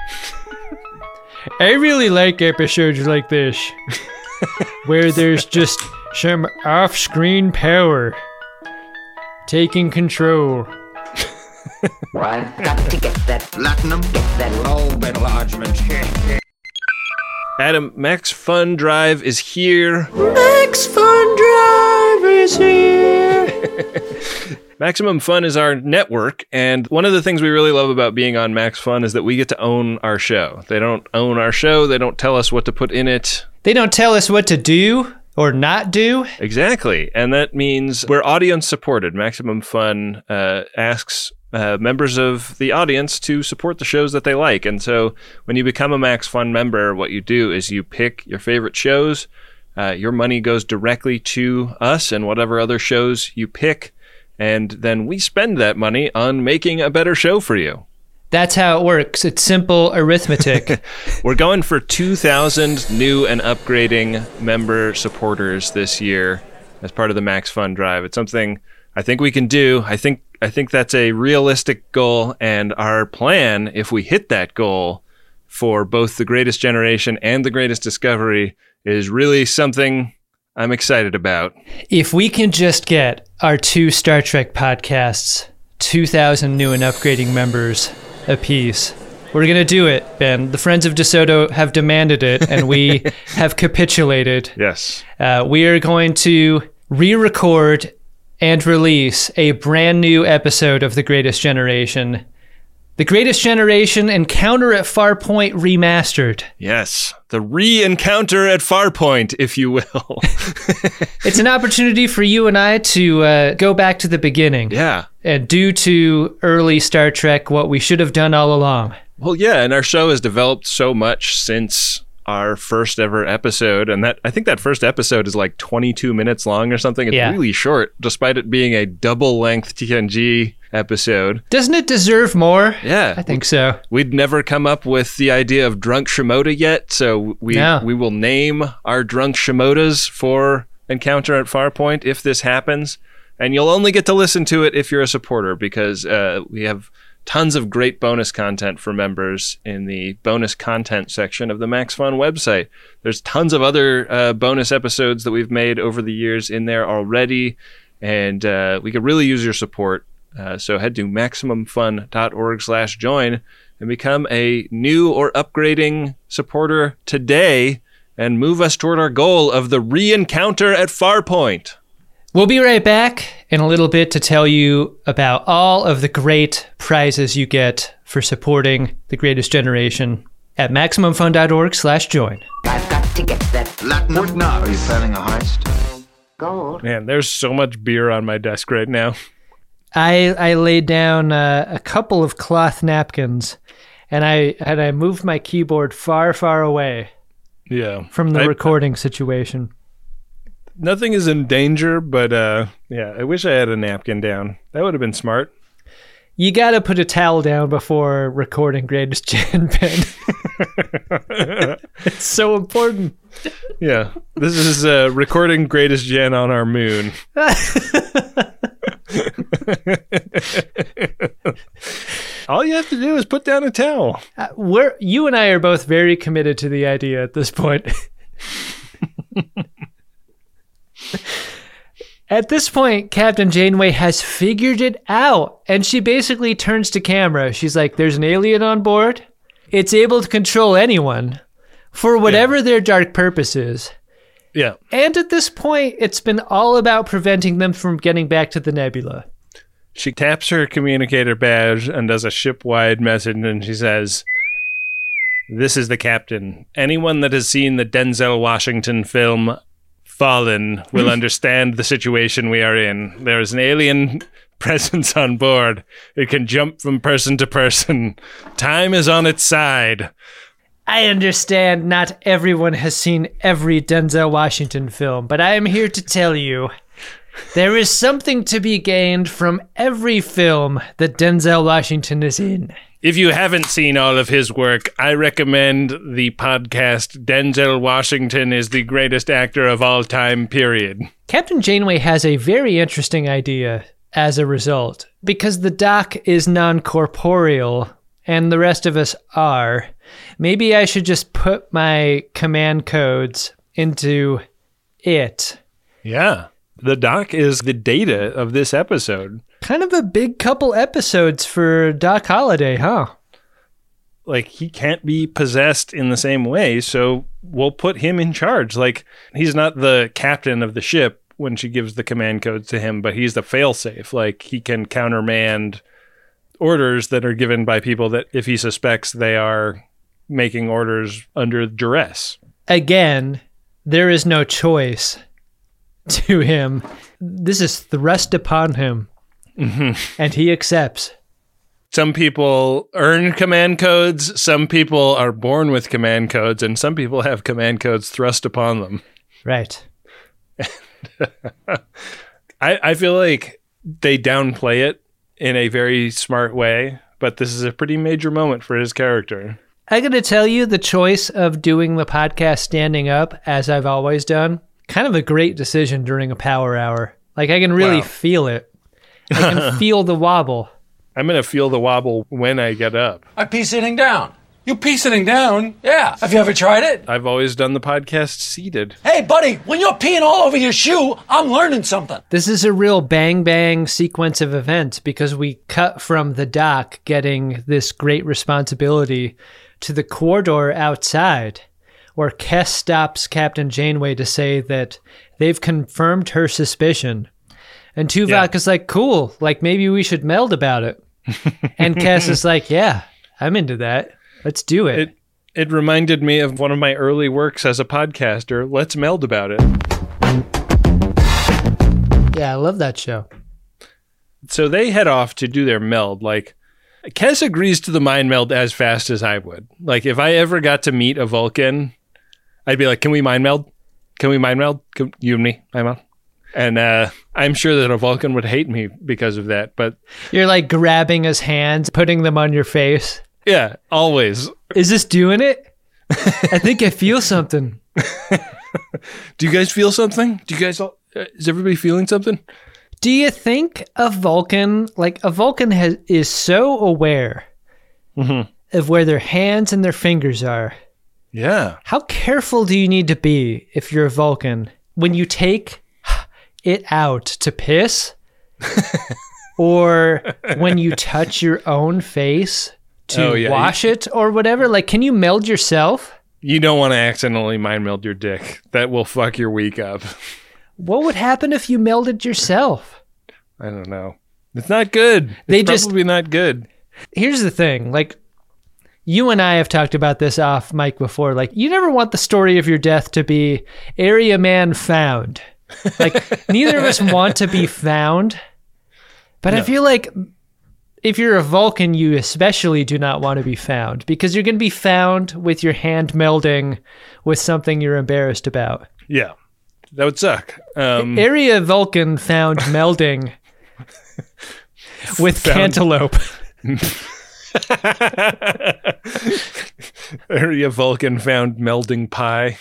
I really like episodes like this, where there's just some off-screen power taking control. Well, I've got to get that platinum, get that lobe enlargement. Adam, Max Fun Drive is here. Max Fun Drive is here. Maximum Fun is our network, and one of the things we really love about being on Max Fun is that we get to own our show. They don't own our show. They don't tell us what to put in it. They don't tell us what to do or not do. Exactly, and that means we're audience supported. Maximum Fun uh, asks uh, members of the audience to support the shows that they like, and so when you become a Max Fun member, what you do is you pick your favorite shows. Uh, your money goes directly to us and whatever other shows you pick. And then we spend that money on making a better show for you. That's how it works. It's simple arithmetic. We're going for two thousand new and upgrading member supporters this year as part of the Max Fun Drive. It's something I think we can do. I think I think that's a realistic goal. And our plan, if we hit that goal for both The Greatest Generation and The Greatest Discovery, is really something I'm excited about. If we can just get our two Star Trek podcasts, two thousand new and upgrading members apiece, we're going to do it, Ben. The Friends of DeSoto have demanded it, and we have capitulated. Yes. Uh, we are going to re-record and release a brand new episode of The Greatest Generation. The Greatest Generation Encounter at Farpoint Remastered. Yes, the re-encounter at Farpoint, if you will. It's an opportunity for you and I to uh, go back to the beginning. Yeah. And do to early Star Trek what we should have done all along. Well, yeah, and our show has developed so much since our first ever episode, and that I think that first episode is like twenty-two minutes long or something. It's Yeah. really short, despite it being a double-length T N G episode. Doesn't it deserve more? Yeah. I think so. We'd never come up with the idea of Drunk Shimoda yet, so we No. we will name our Drunk Shimodas for Encounter at Farpoint if this happens, and you'll only get to listen to it if you're a supporter, because uh, we have tons of great bonus content for members in the bonus content section of the Max Fun website. There's tons of other uh, bonus episodes that we've made over the years in there already, and uh, we could really use your support. Uh, so head to maximumfun.org slash join and become a new or upgrading supporter today and move us toward our goal of the re-encounter at Farpoint. We'll be right back in a little bit to tell you about all of the great prizes you get for supporting The Greatest Generation at maximumfun.org slash join. I've got to get that Platinum nuts. Are you planning a heist? gold. Man, there's so much beer on my desk right now. I I laid down uh, a couple of cloth napkins, and I and I moved my keyboard far, far away Yeah. from the I- recording situation. Nothing is in danger, but uh, yeah, I wish I had a napkin down. That would have been smart. You got to put a towel down before recording Greatest Gen, Ben. It's so important. Yeah. This is uh, recording Greatest Gen on our moon. All you have to do is put down a towel. Uh, we're you and I are both very committed to the idea at this point. At this point, Captain Janeway has figured it out, and she basically turns to camera. She's like, there's an alien on board. It's able to control anyone for whatever yeah. their dark purpose is. Yeah. And at this point, it's been all about preventing them from getting back to the nebula. She taps her communicator badge and does a ship-wide message, and she says, "This is the captain. Anyone that has seen the Denzel Washington film Fallen will understand the situation we are in. There is an alien presence on board. It can jump from person to person. Time is on its side." I understand not everyone has seen every Denzel Washington film, but I am here to tell you there is something to be gained from every film that Denzel Washington is in. If you haven't seen all of his work, I recommend the podcast Denzel Washington is the Greatest Actor of All Time, period. Captain Janeway has a very interesting idea as a result. Because the doc is non-corporeal and the rest of us are, maybe I should just put my command codes into it. Yeah. The doc is the data of this episode. Kind of a big couple episodes for Doc Holliday, huh? Like, he can't be possessed in the same way, so we'll put him in charge. Like, he's not the captain of the ship when she gives the command codes to him, but he's the failsafe. Like, he can countermand orders that are given by people that, if he suspects they are making orders under duress. Again, there is no choice to him. This is thrust upon him. Mm-hmm. And he accepts. Some people earn command codes, some people are born with command codes, and some people have command codes thrust upon them. Right. I, I feel like they downplay it in a very smart way, but this is a pretty major moment for his character. I gotta tell you, the choice of doing the podcast standing up, as I've always done, kind of a great decision during a power hour. Like, I can really Wow. feel it. I can feel the wobble. I'm going to feel the wobble when I get up. I pee sitting down. You pee sitting down? Yeah. Have you ever tried it? I've always done the podcast seated. Hey, buddy, when you're peeing all over your shoe, I'm learning something. This is a real bang bang sequence of events because we cut from the doc getting this great responsibility to the corridor outside, where Kes stops Captain Janeway to say that they've confirmed her suspicion. And Tuvok Yeah. is like, cool, like maybe we should meld about it. And Kes is like, yeah, I'm into that. Let's do it. It it reminded me of one of my early works as a podcaster. Let's meld about it. Yeah, I love that show. So they head off to do their meld. Like, Kes agrees to the mind meld as fast as I would. Like, if I ever got to meet a Vulcan, I'd be like, can we mind meld? Can we mind meld? Can, you and me, mind meld? And uh, I'm sure that a Vulcan would hate me because of that. But you're like grabbing his hands, putting them on your face. Yeah, always. Is this doing it? I think I feel something. Do you guys feel something? Do you guys all, uh, is everybody feeling something? Do you think a Vulcan, like a Vulcan has, is so aware mm-hmm. of where their hands and their fingers are? Yeah. How careful do you need to be if you're a Vulcan when you take it out to piss or when you touch your own face to oh, yeah. wash it or whatever? Like, can you meld yourself? You don't want to accidentally mind meld your dick. That will fuck your week up. What would happen if you melded yourself? I don't know. It's not good. It's they probably just, not good. Here's the thing. Like, you and I have talked about this off mic before. Like, you never want the story of your death to be area man found. Like, neither of us want to be found. But no. I feel like if you're a Vulcan, you especially do not want to be found because you're going to be found with your hand melding with something you're embarrassed about. Yeah. That would suck. Um, Area Vulcan found melding with found... cantaloupe. Area Vulcan found melding pie.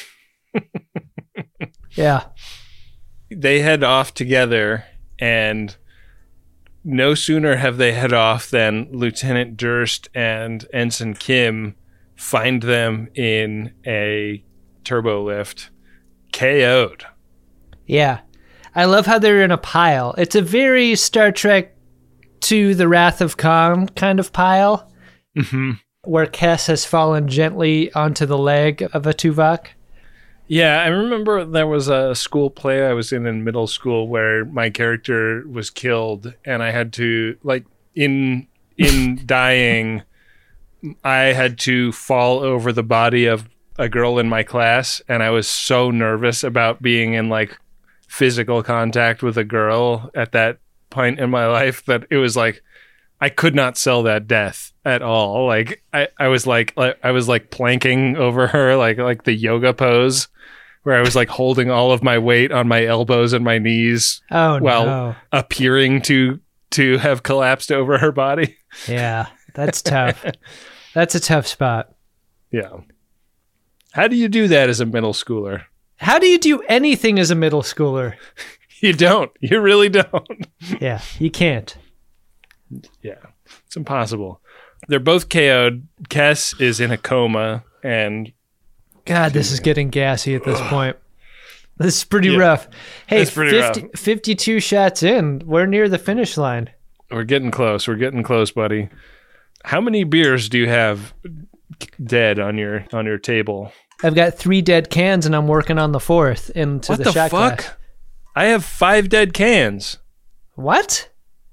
Yeah. They head off together, and no sooner have they head off than Lieutenant Durst and Ensign Kim find them in a turbo lift. K O'd. Yeah. I love how they're in a pile. It's a very Star Trek to the Wrath of Khan kind of pile. Mm-hmm. Where Kes has fallen gently onto the leg of a Tuvok. Yeah, I remember there was a school play I was in in middle school where my character was killed and I had to, like, in in dying, I had to fall over the body of a girl in my class, and I was so nervous about being in like physical contact with a girl at that point in my life that it was like I could not sell that death at all. Like I, I was like I was like planking over her like like the yoga pose where I was like holding all of my weight on my elbows and my knees oh, while no. appearing to to have collapsed over her body. Yeah, that's tough. That's a tough spot. Yeah. How do you do that as a middle schooler? How do you do anything as a middle schooler? You don't. You really don't. Yeah, you can't. Yeah, it's impossible. They're both K O'd. Kes is in a coma, and... God, this is getting gassy at this point. This is pretty yeah, rough. Hey, pretty fifty, rough. fifty-two shots in. We're near the finish line. We're getting close. We're getting close, buddy. How many beers do you have dead on your on your table? I've got three dead cans, and I'm working on the fourth into what the, the shot fuck? glass. I have five dead cans. What?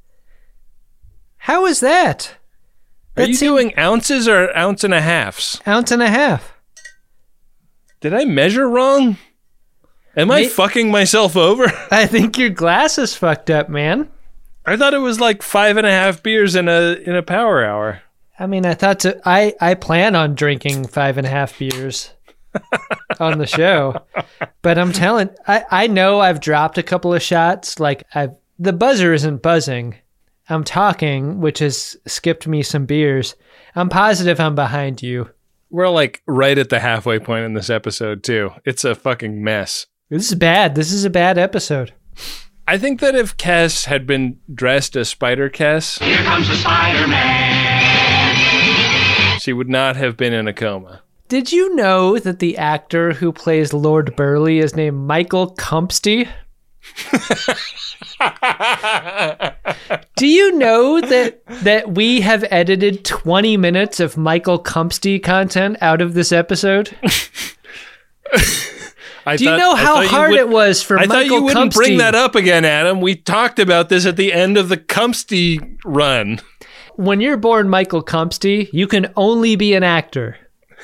How is that? Are you doing ounces or ounce and a halves? Ounce and a half. Did I measure wrong? Am I May- fucking myself over? I think your glass is fucked up, man. I thought it was like five and a half beers in a in a power hour. I mean, I thought to, I I plan on drinking five and a half beers on the show, but I'm telling, I I know I've dropped a couple of shots. Like I've the buzzer isn't buzzing. I'm talking, which has skipped me some beers. I'm positive I'm behind you. We're like right at the halfway point in this episode too. It's a fucking mess. This is bad. This is a bad episode. I think that if Kes had been dressed as Spider Kes, here comes the Spider-Man, she would not have been in a coma. Did you know that the actor who plays Lord Burleigh is named Michael Cumpsty? Do you know that that we have edited twenty minutes of Michael Cumpsty content out of this episode? I Do thought, you know how hard would, it was for I Michael Cumpsty? I thought you wouldn't Cumpsty. Bring that up again, Adam. We talked about this at the end of the Cumpsty run. When you're born Michael Cumpsty, you can only be an actor.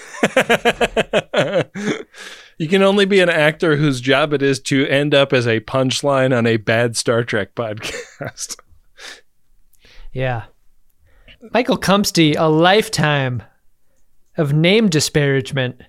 You can only be an actor whose job it is to end up as a punchline on a bad Star Trek podcast. Yeah. Michael Cumpsty, a lifetime of name disparagement.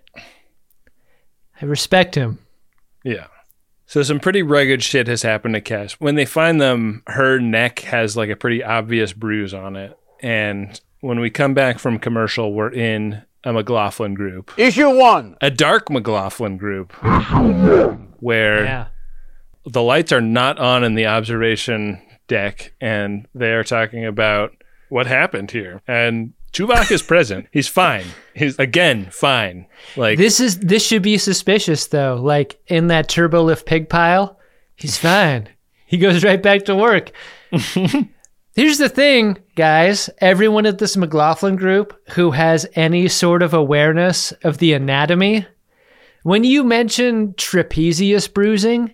I respect him. Yeah. So some pretty rugged shit has happened to Cass. When they find them, her neck has like a pretty obvious bruise on it. And when we come back from commercial, we're in a McLaughlin group. Issue one. A dark McLaughlin group where Yeah. the lights are not on in the observation deck, and they are talking about what happened here. And Tuvok is present. He's fine. He's again fine. Like This is this should be suspicious though. Like in that turbolift pig pile, he's fine. He goes right back to work. Here's the thing, guys. Everyone at this McLaughlin group who has any sort of awareness of the anatomy, when you mention trapezius bruising,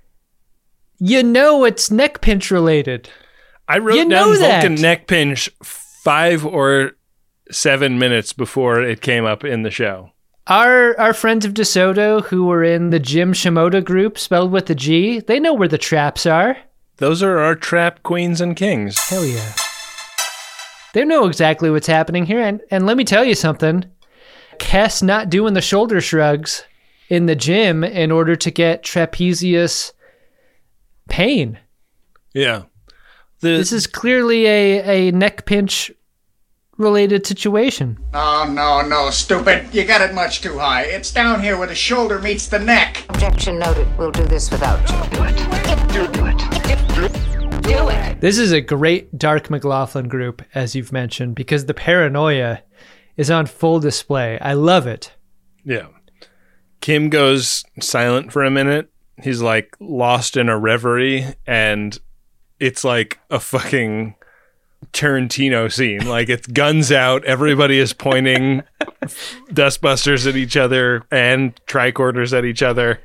you know it's neck pinch related. I wrote You down know that. Vulcan neck pinch five or seven minutes before it came up in the show. Our our friends of DeSoto who were in the Jim Shimoda group, spelled with a G, they know where the traps are. Those are our trap queens and kings. Hell yeah. They know exactly what's happening here. And, and let me tell you something. Cass not doing the shoulder shrugs in the gym in order to get trapezius pain. Yeah. The, This is clearly a, a neck pinch related situation. Oh, no, no, stupid. You got it much too high. It's down here where the shoulder meets the neck. Objection noted. We'll do this without you. Do it. Do, do it. Do it. This is a great Dark McLaughlin group, as you've mentioned, because the paranoia is on full display. I love it. Yeah. Kim goes silent for a minute. He's like lost in a reverie, and it's like a fucking Tarantino scene. Like it's guns out, everybody is pointing dustbusters at each other and tricorders at each other.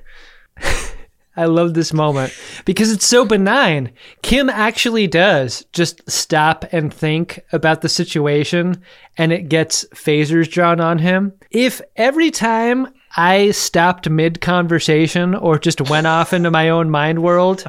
I love this moment because it's so benign. Kim actually does just stop and think about the situation, and it gets phasers drawn on him. If every time I stopped mid-conversation or just went off into my own mind world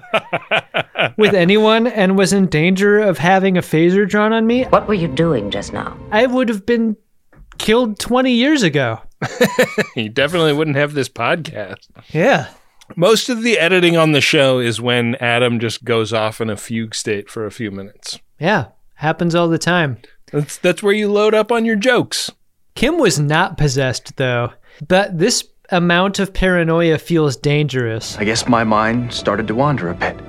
with anyone and was in danger of having a phaser drawn on me, What were you doing just now? I would have been killed twenty years ago. You definitely wouldn't have this podcast. Yeah. Most of the editing on the show is when Adam just goes off in a fugue state for a few minutes. Yeah. Happens all the time. That's that's where you load up on your jokes. Kim was not possessed, though, but this amount of paranoia feels dangerous. I guess my mind started to wander a bit.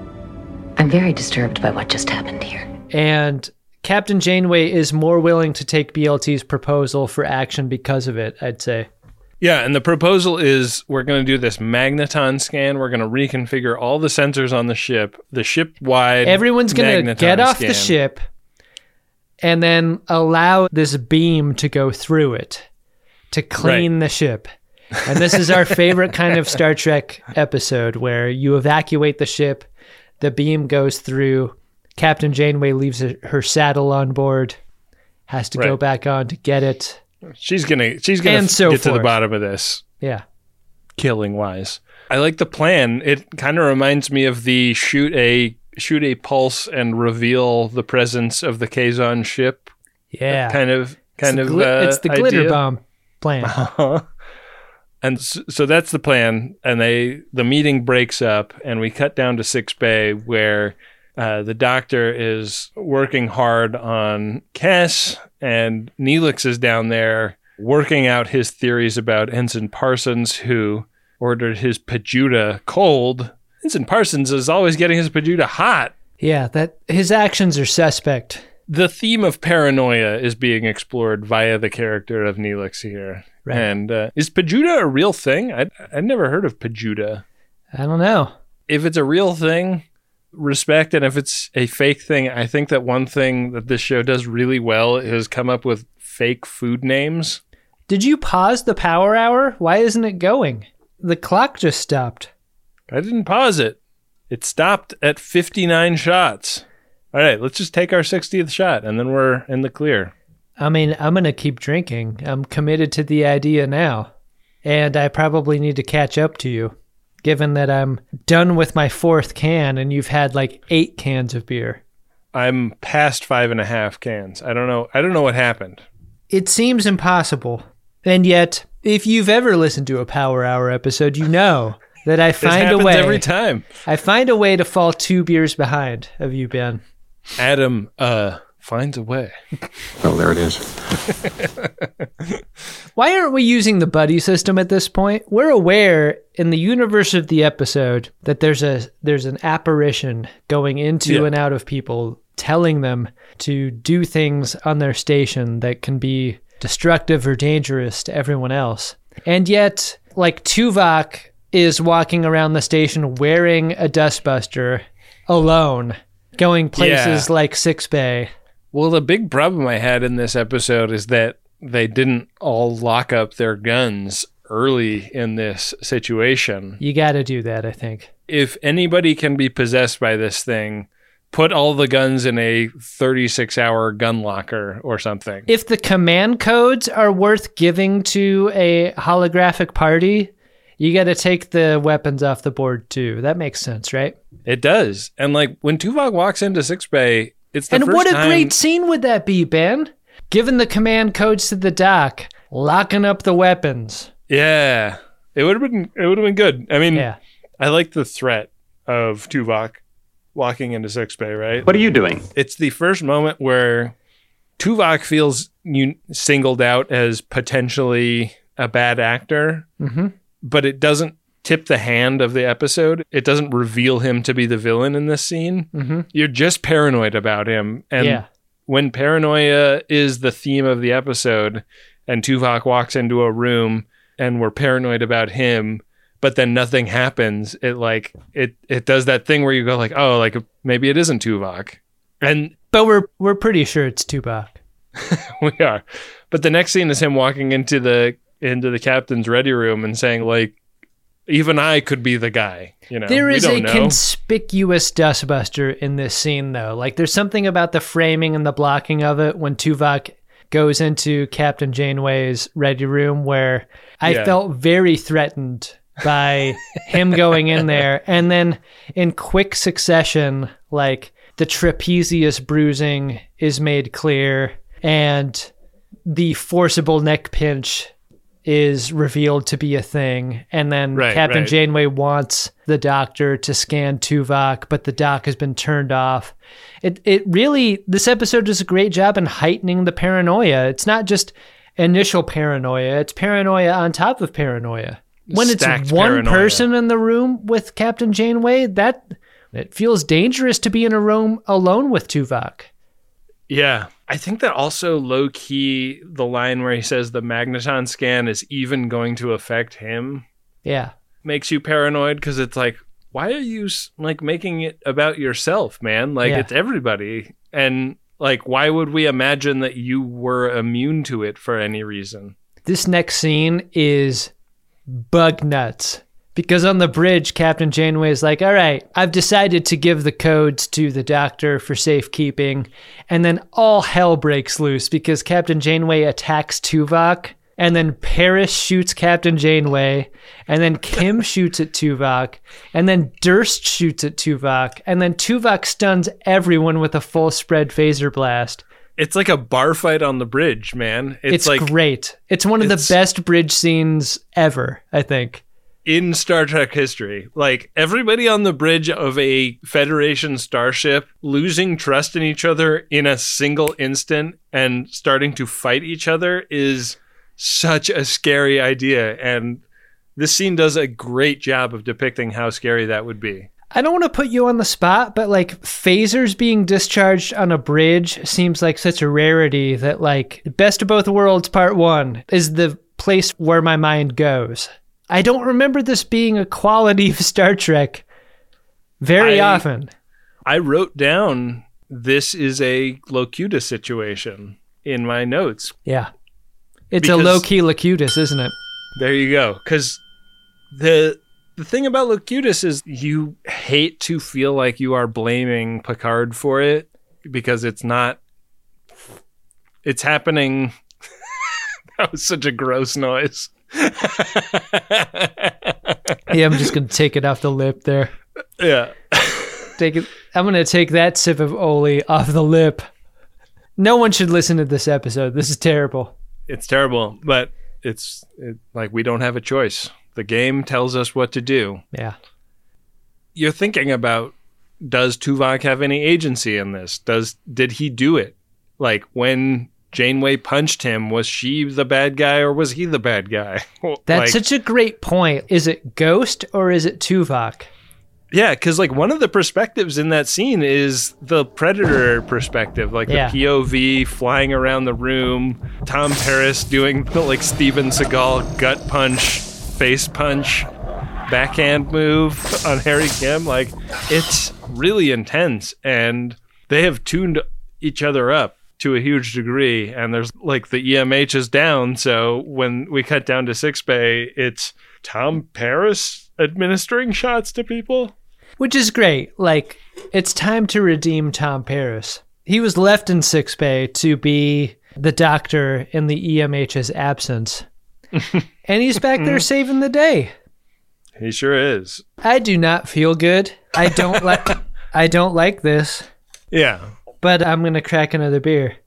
I'm very disturbed by what just happened here. And Captain Janeway is more willing to take B L T's proposal for action because of it, I'd say. Yeah, and the proposal is we're going to do this magneton scan. We're going to reconfigure all the sensors on the ship, the ship-wide Everyone's going to get off scan. the ship and then allow this beam to go through it to clean Right. the ship. And this is our favorite kind of Star Trek episode where you evacuate the ship, the beam goes through, Captain Janeway leaves her- her saddle on board, has to go Right. back on to get it. She's gonna she's gonna And f- so get to the forth. bottom of this, Yeah. killing wise. I like the plan. It kind of reminds me of the shoot a shoot a pulse and reveal the presence of the Kazon ship. Yeah. Kind of kind it's of the gli- uh, it's the glitter idea. bomb plan. Uh-huh. And so, so that's the plan. And they the meeting breaks up, and we cut down to Six Bay, where uh, the doctor is working hard on Cass, and Neelix is down there working out his theories about Ensign Parsons, who ordered his Pajuta cold. Ensign Parsons is always getting his Pajuta hot. Yeah, that his actions are suspect. The theme of paranoia is being explored via the character of Neelix here. Right. And uh, is Pajuta a real thing? I I'd never heard of Pajuta. I don't know. If it's a real thing, respect. And if it's a fake thing, I think that one thing that this show does really well is come up with fake food names. Did you pause the power hour? Why isn't it going? The clock just stopped. I didn't pause it. It stopped at fifty-nine shots. All right, let's just take our sixtieth shot, and then we're in the clear. I mean, I'm going to keep drinking. I'm committed to the idea now. And I probably need to catch up to you, given that I'm done with my fourth can and you've had like eight cans of beer. I'm past five and a half cans. I don't know. I don't know what happened. It seems impossible. And yet, if you've ever listened to a Power Hour episode, you know that I find a way. every time. I find a way to fall two beers behind of you, Ben. Adam uh, finds a way. Well, there it is. Why aren't we using the buddy system at this point? We're aware in the universe of the episode that there's a there's an apparition going into Yeah. and out of people, telling them to do things on their station that can be destructive or dangerous to everyone else. And yet, like, Tuvok is walking around the station wearing a dustbuster alone, going places Yeah. like Six Bay. Well, the big problem I had in this episode is that they didn't all lock up their guns early in this situation. You got to do that, I think. If anybody can be possessed by this thing, put all the guns in a thirty-six hour gun locker or something. If the command codes are worth giving to a holographic party, you got to take the weapons off the board too. That makes sense, right? It does. And like when Tuvok walks into Six Bay, it's the and first what a time... great scene would that be, Ben? Giving the command codes to the doc, locking up the weapons. Yeah. It would have been it would have been good. I mean, Yeah. I like the threat of Tuvok walking into Six Bay, right? What are you doing? It's the first moment where Tuvok feels un- singled out as potentially a bad actor, Mm-hmm. but it doesn't tip the hand of the episode. It doesn't reveal him to be the villain in this scene. Mm-hmm. You're just paranoid about him. And Yeah. when paranoia is the theme of the episode and Tuvok walks into a room and we're paranoid about him, but then nothing happens, it like it it does that thing where you go like, oh, like maybe it isn't Tuvok. And But we're we're pretty sure it's Tuvok. we are. But the next scene is him walking into the into the captain's ready room and saying like, even I could be the guy, you know. There we is don't a know. conspicuous dustbuster in this scene, though. Like, there's something about the framing and the blocking of it when Tuvok goes into Captain Janeway's ready room where I Yeah. felt very threatened by him going in there. And then in quick succession, like, the trapezius bruising is made clear and the forcible neck pinch is revealed to be a thing. And then Right, Captain right. Janeway wants the doctor to scan Tuvok, but the doc has been turned off. It it really, this episode does a great job in heightening the paranoia. It's not just initial paranoia, it's paranoia on top of paranoia. When Stacked it's one paranoia. person in the room with Captain Janeway, that it feels dangerous to be in a room alone with Tuvok. Yeah. I think that also low key, the line where he says the magneton scan is even going to affect him Yeah. makes you paranoid because it's like, why are you s- like making it about yourself, man? Like Yeah. it's everybody. And like, why would we imagine that you were immune to it for any reason? This next scene is bug nuts. Because on the bridge, Captain Janeway is like, all right, I've decided to give the codes to the doctor for safekeeping. And then all hell breaks loose because Captain Janeway attacks Tuvok. And then Paris shoots Captain Janeway. And then Kim shoots at Tuvok. And then Durst shoots at Tuvok. And then Tuvok stuns everyone with a full spread phaser blast. It's like a bar fight on the bridge, man. It's, It's, like great. It's one of it's- the best bridge scenes ever, I think. in Star Trek history. Like everybody on the bridge of a Federation starship losing trust in each other in a single instant and starting to fight each other is such a scary idea. And this scene does a great job of depicting how scary that would be. I don't want to put you on the spot, but like phasers being discharged on a bridge seems like such a rarity that like Best of Both Worlds Part One is the place where my mind goes. I don't remember this being a quality of Star Trek very I- often. I wrote down this is a Locutus situation in my notes. Yeah. It's a Because- low-key Locutus, isn't it? There you go. Because the the thing about Locutus is you hate to feel like you are blaming Picard for it because it's not. It's happening. That was such a gross noise. Yeah, I'm just going to take it off the lip there. Yeah. Take it. I'm going to take that sip of Oli off the lip. No one should listen to this episode. This is terrible. It's terrible, but it's it, like we don't have a choice. The game tells us what to do. Yeah. You're thinking about, does Tuvok have any agency in this? Does did he do it? Like when Janeway punched him, was she the bad guy or was he the bad guy? That's like, such a great point. Is it Ghost or is it Tuvok? Yeah, because like one of the perspectives in that scene is the Predator perspective, like Yeah. the P O V flying around the room, Tom Paris doing the like Steven Seagal gut punch, face punch, backhand move on Harry Kim. Like it's really intense, and they have tuned each other up to a huge degree. And there's like the E M H is down, so when we cut down to sickbay, it's Tom Paris administering shots to people. Which is great. Like, it's time to redeem Tom Paris. He was left in sickbay to be the doctor in the E M H's absence. And he's back there saving the day. He sure is. I do not feel good. I don't like I don't like this. Yeah. But I'm going to crack another beer.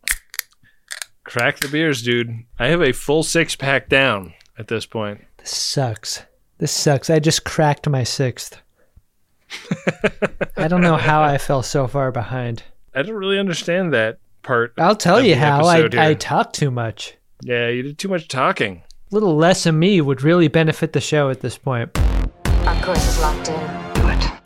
Crack the beers, dude. I have a full six pack down at this point. This sucks. This sucks. I just cracked my sixth. I don't know how I fell so far behind. I don't really understand that part. I'll tell of you the how. I, episode here. I talk too much. Yeah, you did too much talking. A little less of me would really benefit the show at this point. Our course is locked in. Do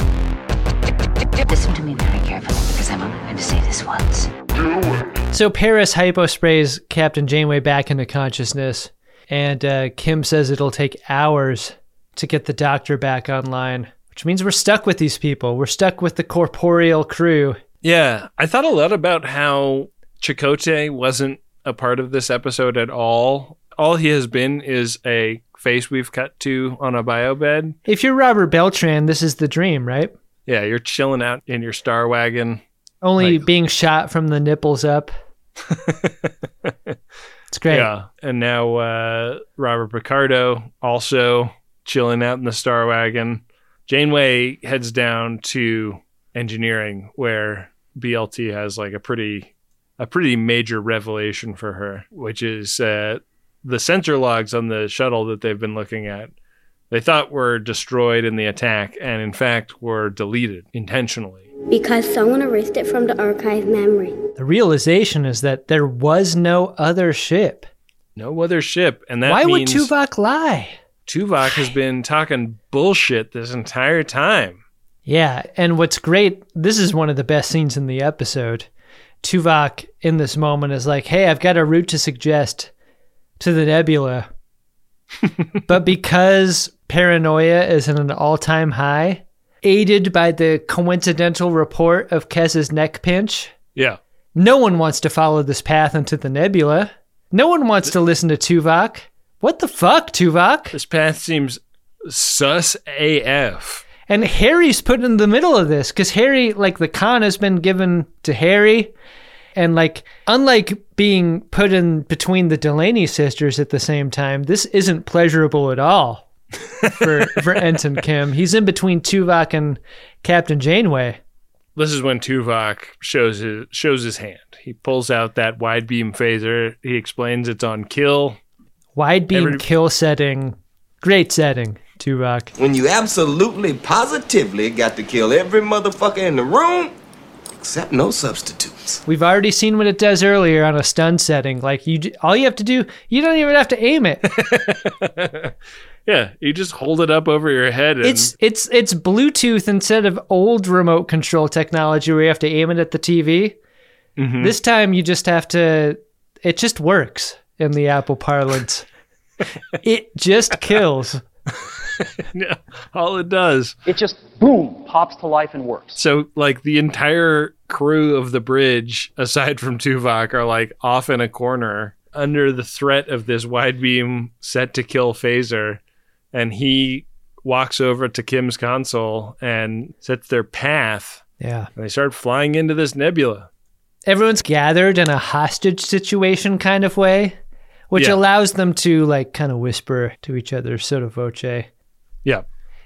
it. Listen to me very carefully, because I'm only going to say this once. So Paris hyposprays Captain Janeway back into consciousness, and uh, Kim says it'll take hours to get the doctor back online, which means we're stuck with these people. We're stuck with the corporeal crew. Yeah, I thought a lot about how Chakotay wasn't a part of this episode at all. All he has been is a face we've cut to on a bio bed. If you're Robert Beltran, this is the dream, right? Yeah, you're chilling out in your Star Wagon. Only like, being shot from the nipples up. It's great. Yeah, and now uh, Robert Picardo also chilling out in the Star Wagon. Janeway heads down to engineering, where B L T has like a pretty, a pretty major revelation for her, which is uh, the sensor logs on the shuttle that they've been looking at. They thought were destroyed in the attack, and in fact were deleted intentionally. Because someone erased it from the archive memory. The realization is that there was no other ship. No other ship, and that Why means would Tuvok lie? Tuvok has been talking bullshit this entire time. Yeah, and what's great, this is one of the best scenes in the episode. Tuvok in this moment is like, hey, I've got a route to suggest to the nebula. But because paranoia is at an all-time high, aided by the coincidental report of Kes's neck pinch, yeah, no one wants to follow this path into the nebula. No one wants to listen to Tuvok. What the fuck, Tuvok? This path seems sus A F. And Harry's put in the middle of this, because Harry, like, the con has been given to Harry. And, like, unlike being put in between the Delaney sisters at the same time, this isn't pleasurable at all for, for Ensign Kim. He's in between Tuvok and Captain Janeway. This is when Tuvok shows his, shows his hand. He pulls out that wide beam phaser. He explains it's on kill. Wide beam Every- kill setting. Great setting, Tuvok. When you absolutely, positively got to kill every motherfucker in the room, except no substitutes. We've already seen what it does earlier on a stun setting. Like, you, all you have to do, you don't even have to aim it. Yeah, you just hold it up over your head. And It's it's it's Bluetooth instead of old remote control technology where you have to aim it at the T V. Mhm. This time you just have to, it just works in the Apple parlance. It just kills. Yeah, all it does. It just, boom, pops to life and works. So, like, the entire crew of the bridge, aside from Tuvok, are, like, off in a corner under the threat of this wide beam set to kill phaser. And he walks over to Kim's console and sets their path. Yeah. And they start flying into this nebula. Everyone's gathered in a hostage situation kind of way, which Yeah. allows them to, like, kind of whisper to each other sotto voce. Yeah.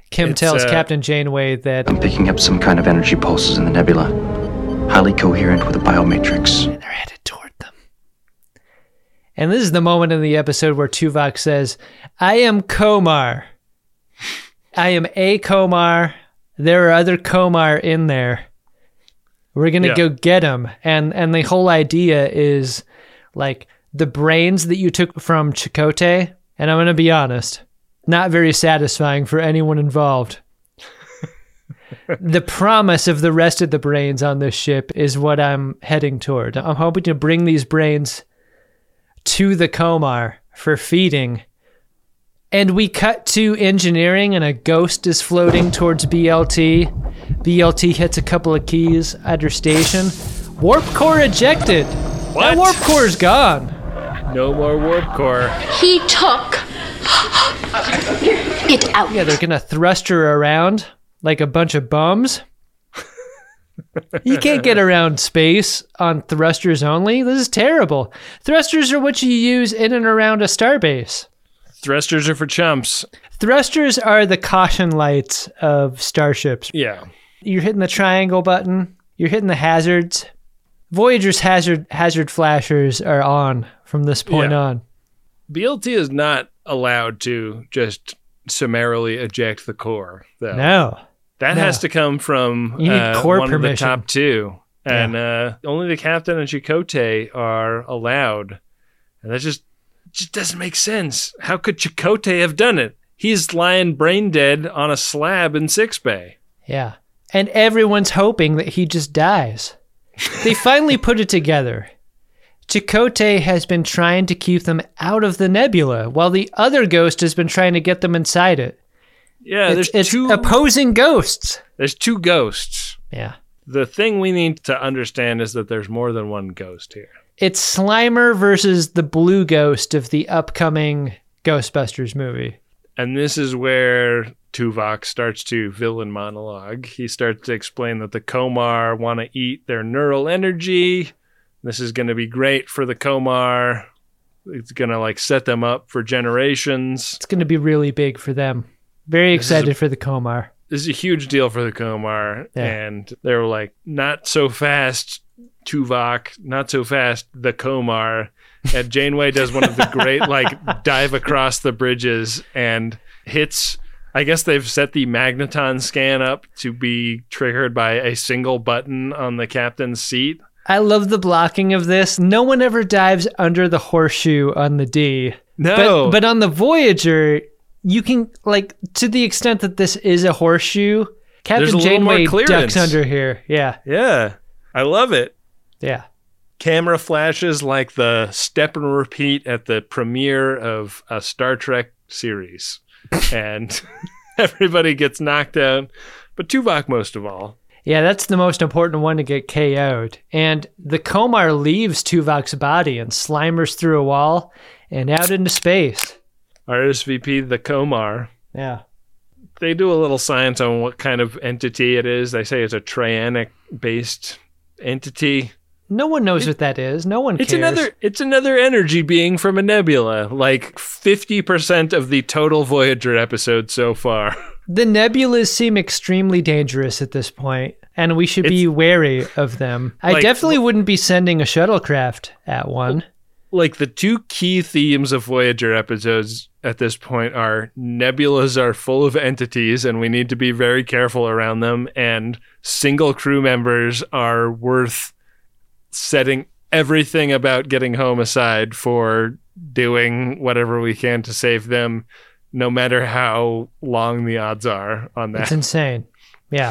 Kim It's, tells uh, Captain Janeway that I'm picking up some kind of energy pulses in the nebula. Highly coherent with a biomatrix. they're headed toward them. And this is the moment in the episode where Tuvok says, I am Komar. I am a Komar. There are other Komar in there. We're going to Yeah. go get them. And, and the whole idea is like the brains that you took from Chakotay. And I'm going to be honest, not very satisfying for anyone involved. The promise of the rest of the brains on this ship is what I'm heading toward. I'm hoping to bring these brains to the Komar for feeding. And we cut to engineering and a ghost is floating towards B L T. B L T hits a couple of keys at her station. Warp core ejected. What? That warp core is gone. No more warp core. He took it out. Yeah, they're going to thrust her around like a bunch of bums. You can't get around space on thrusters only. This is terrible. Thrusters are what you use in and around a starbase. Thrusters are for chumps. Thrusters are the caution lights of starships. Yeah. You're hitting the triangle button. You're hitting the hazards. Voyager's hazard hazard flashers are on from this point Yeah. on. B L T is not allowed to just summarily eject the core, though. No. That no. has to come from You need uh, core one permission. of the top two. And uh, only the captain and Chakotay are allowed. And that just just doesn't make sense. How could Chakotay have done it? He's lying brain dead on a slab in sickbay. Yeah. And everyone's hoping that he just dies. They finally put it together. Chakotay has been trying to keep them out of the nebula, while the other ghost has been trying to get them inside it. Yeah, It's, there's it's two opposing ghosts. There's two ghosts. Yeah. The thing we need to understand is that there's more than one ghost here. It's Slimer versus the blue ghost of the upcoming Ghostbusters movie. And this is where Tuvok starts to villain monologue. He starts to explain that the Komar want to eat their neural energy. This is going to be great for the Komar. It's going to like set them up for generations. It's going to be really big for them. Very excited a, for the Komar. This is a huge deal for the Komar. Yeah. And they were like, not so fast, Tuvok, not so fast, the Komar. And Janeway does one of the great like dive across the bridges and hits. I guess they've set the magneton scan up to be triggered by a single button on the captain's seat. I love the blocking of this. No one ever dives under the horseshoe on the D. No. But, but on the Voyager, you can, like, to the extent that this is a horseshoe, Captain Janeway ducks under here. Yeah. Yeah. I love it. Yeah. Camera flashes like the step and repeat at the premiere of a Star Trek series. And everybody gets knocked out, but Tuvok most of all. Yeah, that's the most important one to get K O'd. And the Komar leaves Tuvok's body and Slimers through a wall and out into space. R S V P, the Komar. Yeah. They do a little science on what kind of entity it is. They say it's a trianic-based entity. No one knows it, what that is. No one it's cares. Another, it's another energy being from a nebula. Like fifty percent of the total Voyager episode so far. The nebulas seem extremely dangerous at this point, and we should it's, be wary of them. I like, definitely wouldn't be sending a shuttlecraft at one. Like the two key themes of Voyager episodes at this point are nebulas are full of entities and we need to be very careful around them, and single crew members are worth setting everything about getting home aside for doing whatever we can to save them, no matter how long the odds are on that. It's insane. Yeah.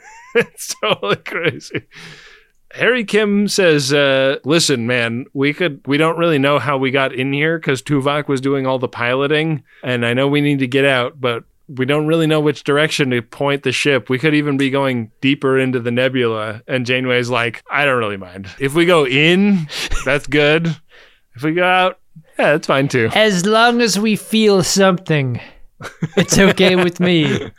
It's totally crazy. Harry Kim says, uh, listen, man, we could, we don't really know how we got in here because Tuvok was doing all the piloting, and I know we need to get out, but we don't really know which direction to point the ship. We could even be going deeper into the nebula. And Janeway's like, I don't really mind. If we go in, that's good. If we go out, yeah, that's fine too. As long as we feel something, it's okay with me.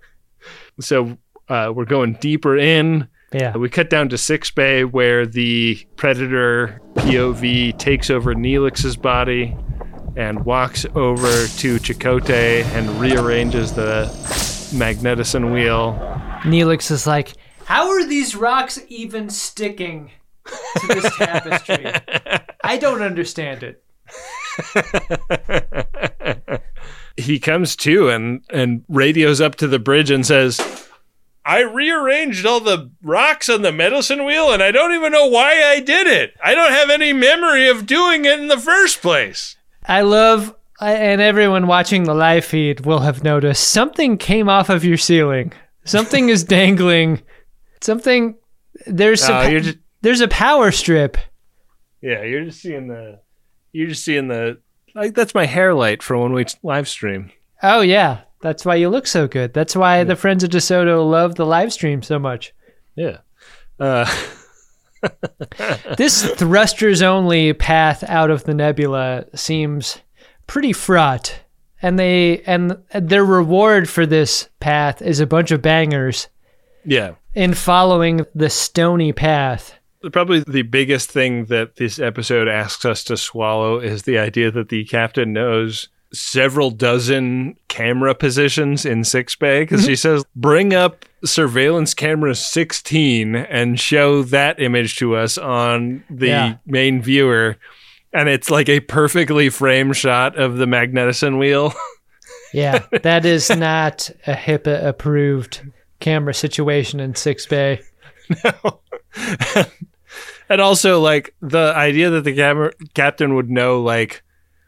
So uh, we're going deeper in. Yeah. We cut down to Six Bay where the Predator P O V takes over Neelix's body and walks over to Chakotay and rearranges the Magneticin wheel. Neelix is like, how are these rocks even sticking to this tapestry? I don't understand it. He comes to and, and radios up to the bridge and says, I rearranged all the rocks on the medicine wheel, and I don't even know why I did it. I don't have any memory of doing it in the first place. I love, and everyone watching the live feed will have noticed, something came off of your ceiling. Something is dangling. Something, there's some, Oh, you're just- there's a power strip. Yeah, you're just seeing the, you're just seeing the, like, that's my hair light for when we live stream. Oh, yeah. That's why you look so good. That's why yeah. the Friends of DeSoto love the live stream so much. Yeah. Uh. This thrusters only path out of the nebula seems pretty fraught. And they and their reward for this path is a bunch of bangers. Yeah. In following the stony path. Probably the biggest thing that this episode asks us to swallow is the idea that the captain knows several dozen camera positions in Six Bay, because she says, bring up surveillance camera sixteen and show that image to us on the yeah. main viewer. And it's like a perfectly framed shot of the Magneticin wheel. Yeah, that is not a HIPAA approved camera situation in Six Bay. No. And also, like, the idea that the camera captain would know, like,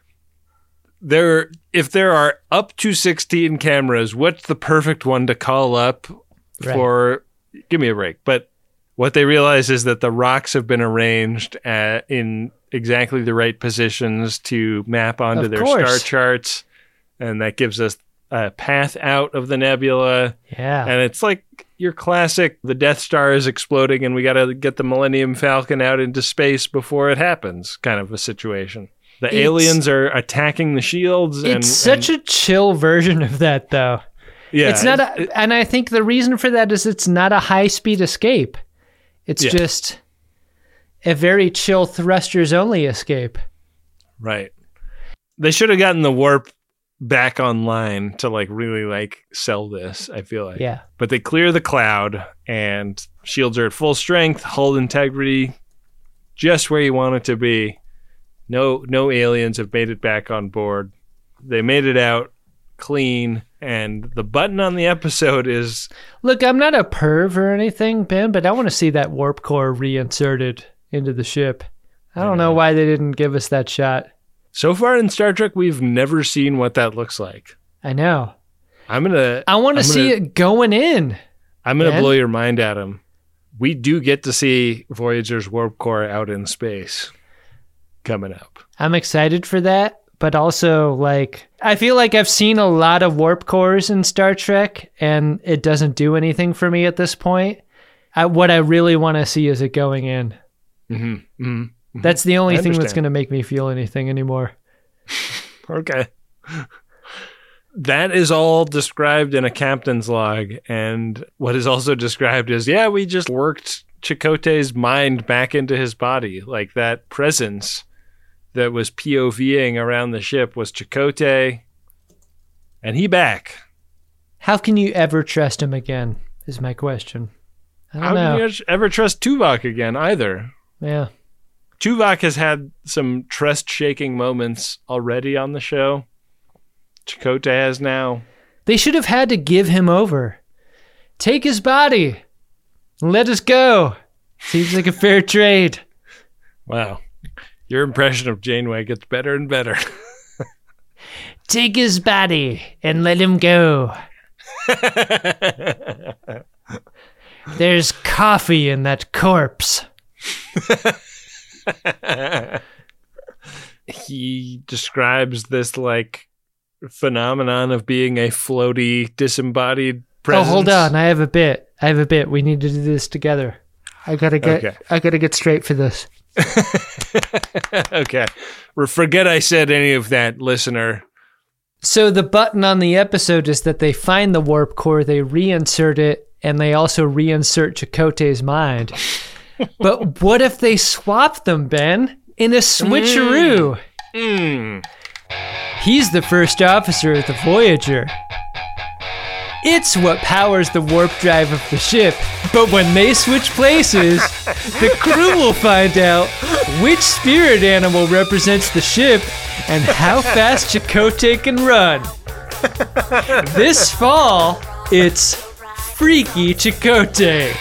there, if there are up to sixteen cameras, what's the perfect one to call up right. for? Give me a break. But what they realize is that the rocks have been arranged at, in exactly the right positions to map onto of their course. star charts, and that gives us a path out of the nebula. Yeah, and it's like your classic: the Death Star is exploding, and we got to get the Millennium Falcon out into space before it happens. Kind of a situation. The it's, aliens are attacking the shields. And, it's such and, a chill version of that, though. Yeah. It's not a, and I think the reason for that is it's not a high-speed escape. It's yeah. just a very chill thrusters-only escape. Right. They should have gotten the warp back online to, like, really, like, sell this, I feel like. Yeah. But they clear the cloud, and shields are at full strength, hull integrity just where you want it to be. No, no aliens have made it back on board. They made it out clean, and the button on the episode is... Look, I'm not a perv or anything, Ben, but I want to see that warp core reinserted into the ship. I don't know why they didn't give us that shot. So far in Star Trek, we've never seen what that looks like. I know. I'm gonna... I want to see gonna, it going in. I'm going to blow your mind, Adam. We do get to see Voyager's warp core out in space coming up. I'm excited for that, but also, like, I feel like I've seen a lot of warp cores in Star Trek, and it doesn't do anything for me at this point. I, what I really want to see is it going in. Mm-hmm, mm-hmm, mm-hmm. That's the only thing that's going to make me feel anything anymore. Okay. That is all described in a captain's log, and what is also described is, yeah, we just worked Chakotay's mind back into his body. Like, that presence that was POVing around the ship was Chakotay, and he back. How can you ever trust him again, is my question. I don't How know. can you ever trust Tuvok again, either? Yeah. Tuvok has had some trust-shaking moments already on the show. Chakotay has now. They should have had to give him over. Take his body. Let us go. Seems like a fair trade. Wow. Your impression of Janeway gets better and better. Take his body and let him go. There's coffee in that corpse. He describes this, like, phenomenon of being a floaty, disembodied presence. Oh, hold on. I have a bit. I have a bit. We need to do this together. I gotta get. Okay. I gotta get straight for this. Okay. Forget I said any of that, listener. So the button on the episode is that they find the warp core, they reinsert it, and they also reinsert Chakotay's mind. But what if they swap them, Ben, in a switcheroo? Mm. Mm. He's the first officer of the Voyager. It's what powers the warp drive of the ship. But when they switch places, the crew will find out which spirit animal represents the ship and how fast Chakotay can run. This fall, it's Freaky Chakotay.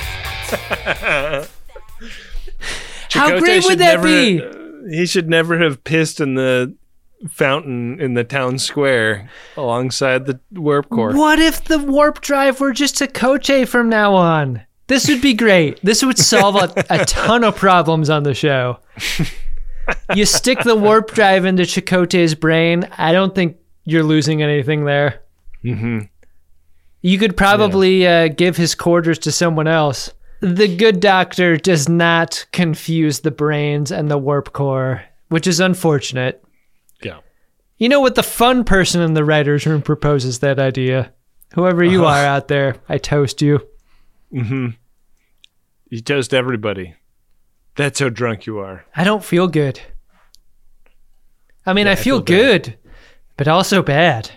How great would that never, be? He should never have pissed in the fountain in the town square alongside the warp core. What if the warp drive were just Chakotay from now on? This would be great. This would solve a, a ton of problems on the show. You stick the warp drive into Chakotay's brain, I don't think you're losing anything there. Mm-hmm. You could probably yeah. uh, give his quarters to someone else. The good doctor does not confuse the brains and the warp core, which is unfortunate. Yeah. You know what? The fun person in the writer's room proposes that idea. Whoever you uh-huh. are out there, I toast you. Mm-hmm. You toast everybody. That's how drunk you are. I don't feel good. I mean, yeah, I feel, I feel good, but also bad.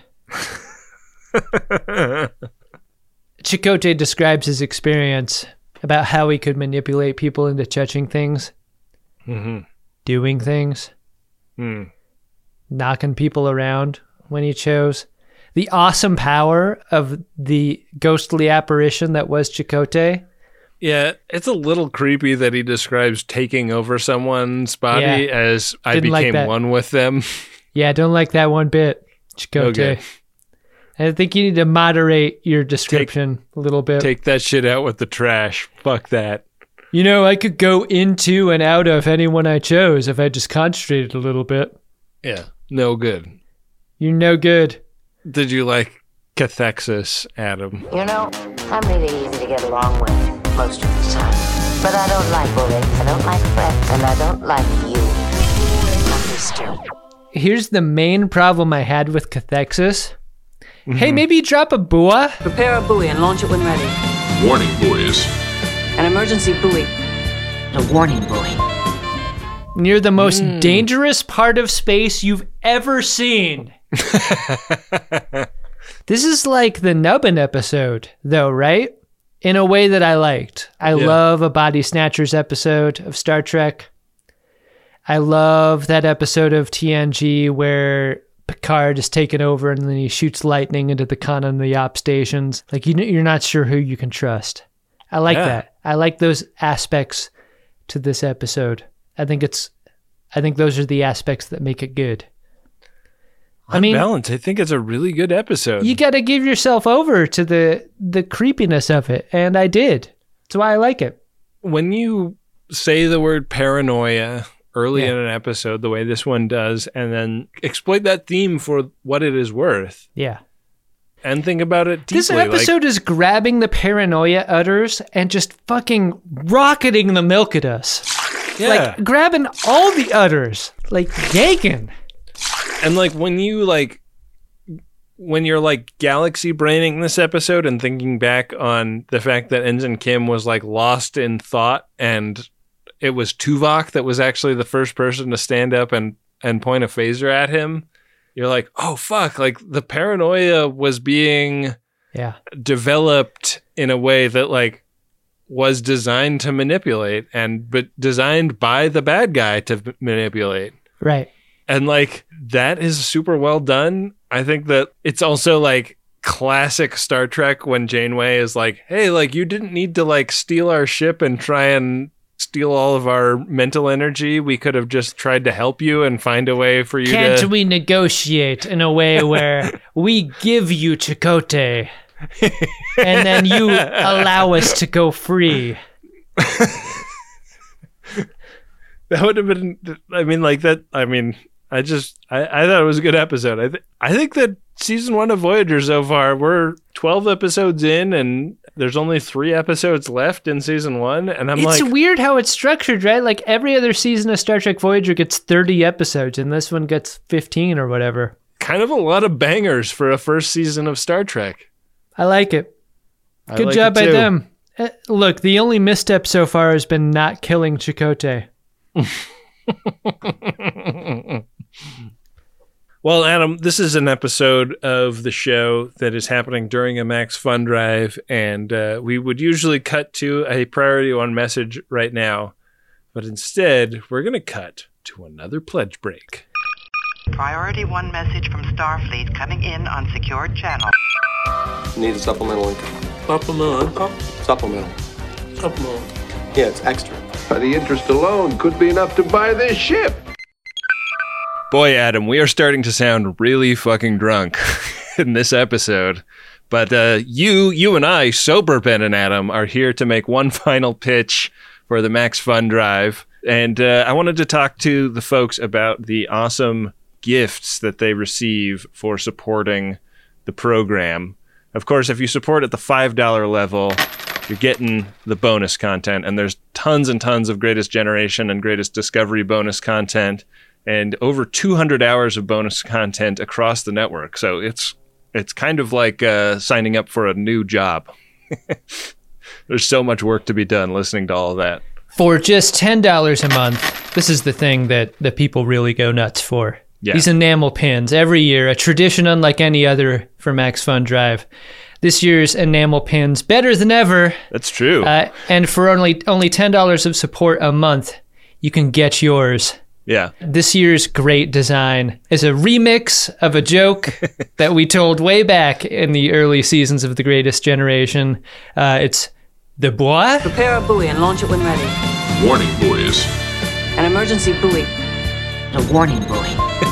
Chakotay describes his experience about how he could manipulate people into touching things, mm-hmm. doing things, mm. knocking people around when he chose. The awesome power of the ghostly apparition that was Chakotay. Yeah, it's a little creepy that he describes taking over someone's body yeah. as I Didn't became like one with them. Yeah, I don't like that one bit, Chakotay. Okay. I think you need to moderate your description take, a little bit. Take that shit out with the trash. Fuck that. You know, I could go into and out of anyone I chose if I just concentrated a little bit. Yeah, no good. You're no good. Did you like cathexis, Adam? You know, I'm really easy to get along with most of the time. But I don't like bullying, I don't like threats, and I don't like you, mister. Here's the main problem I had with cathexis. Mm-hmm. Hey, maybe drop a buoy? Prepare a buoy and launch it when ready. Warning buoys. An emergency buoy. A warning buoy. Near the most mm. dangerous part of space you've ever seen. This is like the Nubbin episode, though, right? In a way that I liked. I yeah. love a Body Snatchers episode of Star Trek. I love that episode of T N G where Picard is taken over and then he shoots lightning into the con and the op stations. Like, you, you're not sure who you can trust. I like yeah. that. I like those aspects to this episode. I think it's, I think those are the aspects that make it good. On I mean, balance, I think it's a really good episode. You got to give yourself over to the the creepiness of it, and I did. That's why I like it. When you say the word paranoia early Yeah. in an episode, the way this one does, and then exploit that theme for what it is worth, Yeah. and think about it deeply. This episode like, is grabbing the paranoia udders and just fucking rocketing the milk at us. Yeah. Like, grabbing all the udders. Like, yanking. And like when you like when you're like galaxy braining this episode and thinking back on the fact that Ensign Kim was like lost in thought and it was Tuvok that was actually the first person to stand up and and point a phaser at him, you're like, oh fuck, like the paranoia was being yeah developed in a way that like was designed to manipulate and but designed by the bad guy to b- manipulate. Right. And like that is super well done. I think that it's also like classic Star Trek when Janeway is like, hey, like you didn't need to like steal our ship and try and steal all of our mental energy. We could have just tried to help you and find a way for you Can't to... we negotiate in a way where we give you Chakotay and then you allow us to go free? That would have been, I mean, like that, I mean, I just, I, I thought it was a good episode. I, th- I think that season one of Voyager so far, we're twelve episodes in and there's only three episodes left in season one. And I'm it's like... It's weird how it's structured, right? Like every other season of Star Trek Voyager gets thirty episodes and this one gets fifteen or whatever. Kind of a lot of bangers for a first season of Star Trek. I like it. I Good like job it by too. them. Uh, look, the only misstep so far has been not killing Chakotay. Well, Adam, this is an episode of the show that is happening during a Max Fun Drive, and uh, we would usually cut to a Priority One message right now, but instead, we're going to cut to another pledge break. Priority One message from Starfleet coming in on secured channel. Need a supplemental income. Supplemental income? Supplemental. Supplemental. Yeah, it's extra. The interest alone could be enough to buy this ship. Boy, Adam, we are starting to sound really fucking drunk in this episode. But uh, you, you and I, sober Ben and Adam, are here to make one final pitch for the Max Fun Drive. And uh, I wanted to talk to the folks about the awesome gifts that they receive for supporting the program. Of course, if you support at the five dollar level, you're getting the bonus content. And there's tons and tons of Greatest Generation and Greatest Discovery bonus content. And over two hundred hours of bonus content across the network. So it's it's kind of like uh, signing up for a new job. There's so much work to be done listening to all of that. For just ten dollars a month, this is the thing that, that people really go nuts for. Yeah. These enamel pins, every year, a tradition unlike any other for Max Fun Drive. This year's enamel pins, better than ever. That's true. Uh, and for only only ten dollars of support a month, you can get yours. Yeah. This year's great design is a remix of a joke that we told way back in the early seasons of The Greatest Generation. Uh, it's the bois. Prepare a buoy and launch it when ready. Warning buoys. An emergency buoy. A warning buoy.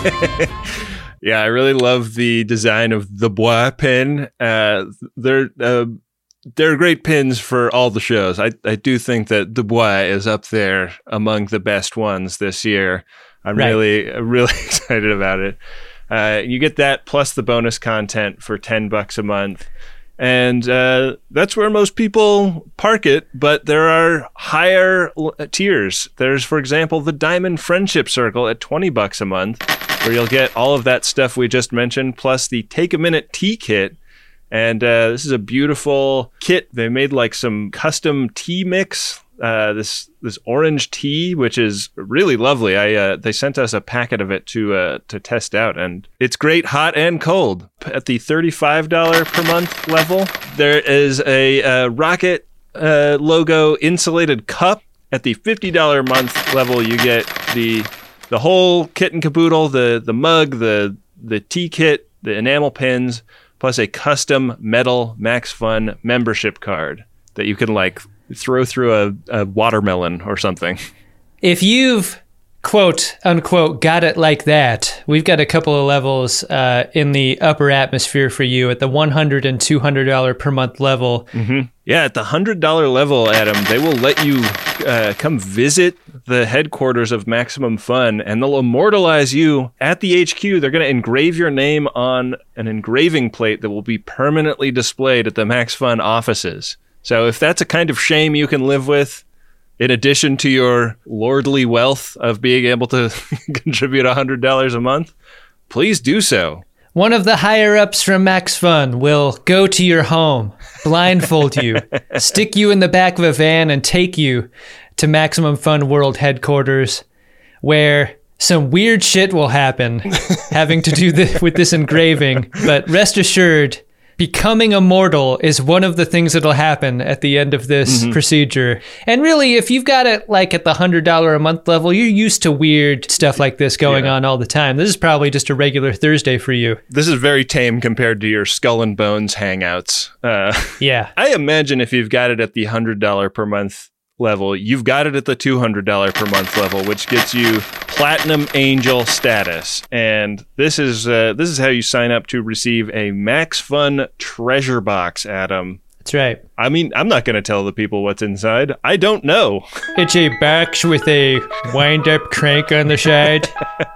Yeah, I really love the design of the bois pin. Uh, they're uh, they're great pins for all the shows. I, I do think that the bois is up there among the best ones this year. I'm right. really really excited about it. Uh, you get that plus the bonus content for ten bucks a month. And uh, that's where most people park it, but there are higher l- tiers. There's, for example, the Diamond Friendship Circle at twenty bucks a month, where you'll get all of that stuff we just mentioned, plus the Take a Minute Tea Kit. And uh, this is a beautiful kit. They made like some custom tea mix, uh, this this orange tea, which is really lovely. I uh, they sent us a packet of it to uh, to test out, and it's great hot and cold. At the thirty-five dollars per month level, there is a uh, Rocket uh, logo insulated cup. At the fifty dollars a month level, you get the the whole kit and caboodle, the the mug, the the tea kit, the enamel pins, plus a custom metal Max Fun membership card that you can like throw through a, a watermelon or something. If you've, quote, unquote, got it like that, we've got a couple of levels uh, in the upper atmosphere for you at the one hundred dollars and two hundred dollars per month level. Mm-hmm. Yeah, at the one hundred dollars level, Adam, they will let you uh, come visit the headquarters of Maximum Fun, and they'll immortalize you at the H Q. They're going to engrave your name on an engraving plate that will be permanently displayed at the Max Fun offices. So if that's a kind of shame you can live with, in addition to your lordly wealth of being able to contribute one hundred dollars a month, please do so. One of the higher-ups from Max Fun will go to your home, blindfold you, stick you in the back of a van, and take you to Maximum Fun World headquarters, where some weird shit will happen having to do this, with this engraving. But rest assured, becoming immortal is one of the things that'll happen at the end of this mm-hmm. procedure. And really, if you've got it like at the one hundred dollars a month level, you're used to weird stuff like this going yeah. on all the time. This is probably just a regular Thursday for you. This is very tame compared to your Skull and Bones hangouts. Uh, yeah. I imagine if you've got it at the one hundred dollars per month level, you've got it at the two hundred dollars per month level, which gets you Platinum Angel status. And this is uh, this is how you sign up to receive a Max Fun treasure box, Adam. That's right. I mean, I'm not going to tell the people what's inside. I don't know. It's a box with a wind-up crank on the side.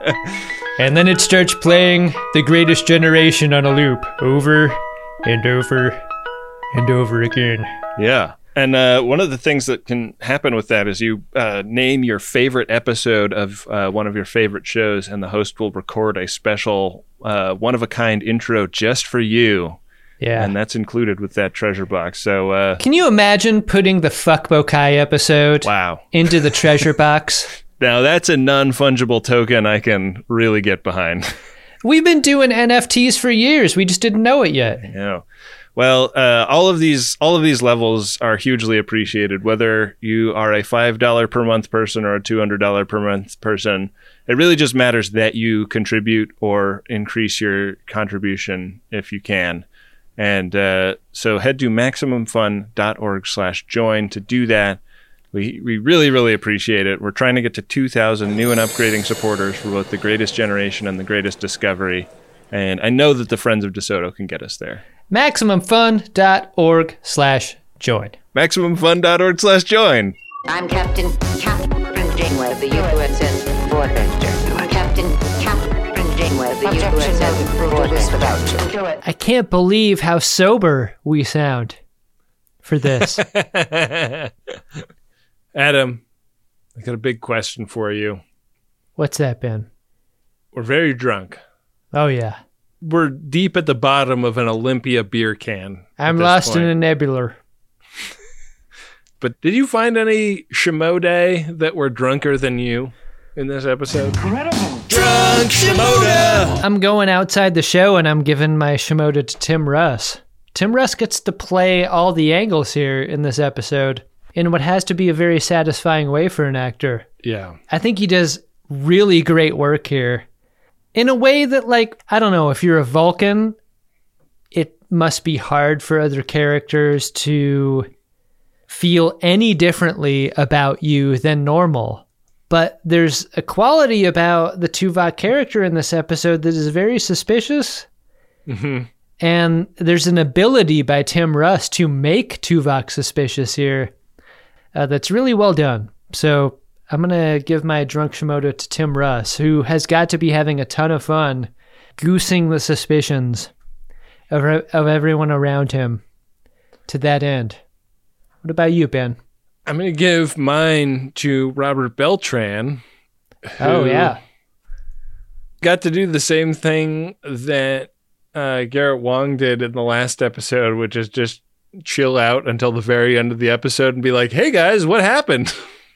And then it starts playing The Greatest Generation on a loop, over and over and over again. Yeah. And uh, one of the things that can happen with that is you uh, name your favorite episode of uh, one of your favorite shows, and the host will record a special uh, one-of-a-kind intro just for you. Yeah. And that's included with that treasure box. So, uh, can you imagine putting the Fuck Bokai episode wow. into the treasure box? Now, that's a non-fungible token I can really get behind. We've been doing N F Ts for years. We just didn't know it yet. Yeah. Well, uh, all of these all of these levels are hugely appreciated, whether you are a five dollars per month person or a two hundred dollars per month person. It really just matters that you contribute or increase your contribution if you can. And uh, so head to MaximumFun.org slash join to do that. We we really, really appreciate it. We're trying to get to two thousand new and upgrading supporters for both The Greatest Generation and The Greatest Discovery. And I know that the Friends of DeSoto can get us there. MaximumFun.org slash join. MaximumFun.org slash join. I'm Captain Catherine Janeway of the U S S Voyager. Captain Catherine Janeway of the U S S Voyager. I can't believe how sober we sound for this. Adam, I got a big question for you. What's that, Ben? We're very drunk. Oh, yeah. We're deep at the bottom of an Olympia beer can. I'm lost point. in a nebula. But did you find any Shimoda that were drunker than you in this episode? Incredible. Drunk Shimoda! I'm going outside the show and I'm giving my Shimoda to Tim Russ. Tim Russ gets to play all the angles here in this episode in what has to be a very satisfying way for an actor. Yeah. I think he does really great work here. In a way that, like, I don't know, if you're a Vulcan, it must be hard for other characters to feel any differently about you than normal. But there's a quality about the Tuvok character in this episode that is very suspicious. Mm-hmm. And there's an ability by Tim Russ to make Tuvok suspicious here uh, that's really well done. So I'm going to give my drunk Shimoda to Tim Russ, who has got to be having a ton of fun goosing the suspicions of, of everyone around him to that end. What about you, Ben? I'm going to give mine to Robert Beltran. Oh, yeah. Got to do the same thing that uh, Garrett Wang did in the last episode, which is just chill out until the very end of the episode and be like, hey, guys, what happened?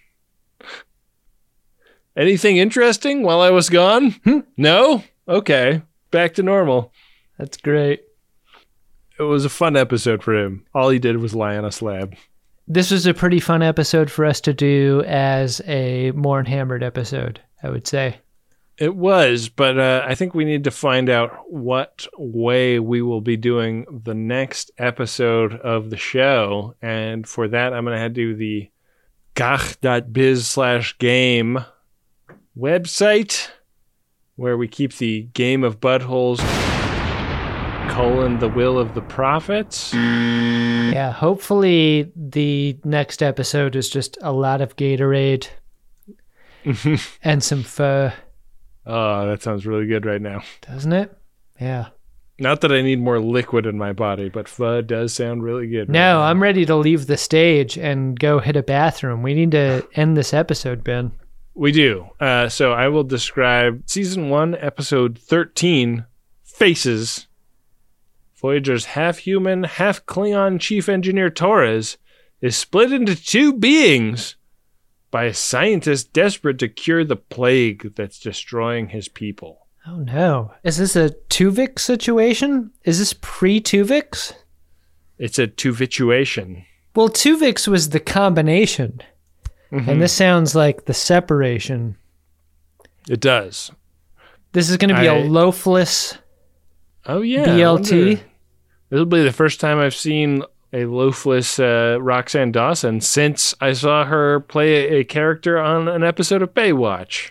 Anything interesting while I was gone? Hmm? No? Okay. Back to normal. That's great. It was a fun episode for him. All he did was lie on a slab. This was a pretty fun episode for us to do as a More Hammered episode, I would say. It was, but uh, I think we need to find out what way we will be doing the next episode of the show. And for that, I'm going to head to the gach.biz slash game website where we keep the game of buttholes colon the will of the prophets. Yeah, hopefully the next episode is just a lot of Gatorade and some pho. Oh, that sounds really good right now. Doesn't it? Yeah. Not that I need more liquid in my body, but pho does sound really good. No, right I'm ready to leave the stage and go hit a bathroom. We need to end this episode, Ben. We do. Uh, so I will describe Season one, Episode thirteen, Faces. Voyager's half-human, half-Klingon Chief Engineer Torres is split into two beings by a scientist desperate to cure the plague that's destroying his people. Oh, no. Is this a Tuvix situation? Is this pre-Tuvix? It's a Tuvituation. Well, Tuvix was the combination. Mm-hmm. And this sounds like the separation. It does. This is going to be I... a loafless oh, yeah, B L T. This will be the first time I've seen a loafless uh, Roxanne Dawson since I saw her play a, a character on an episode of Baywatch.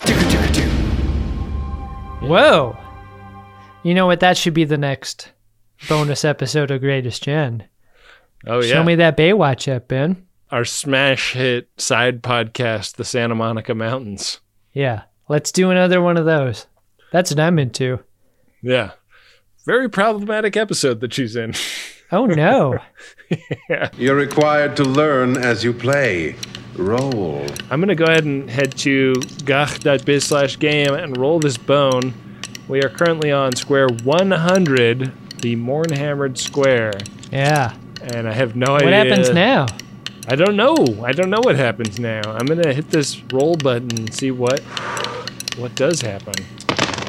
Whoa. You know what? That should be the next bonus episode of Greatest Gen. Oh, yeah. Show me that Baywatch app, Ben. Our smash hit side podcast, The Santa Monica Mountains. Yeah. Let's do another one of those. That's what I'm into. Yeah. Very problematic episode that she's in. Oh, no. Yeah. You're required to learn as you play. Roll. I'm going to go ahead and head to gach.biz slash game and roll this bone. We are currently on square one hundred, the Mornhammered square. Yeah. And I have no what idea. What happens now? I don't know. I don't know what happens now. I'm going to hit this roll button and see what what does happen.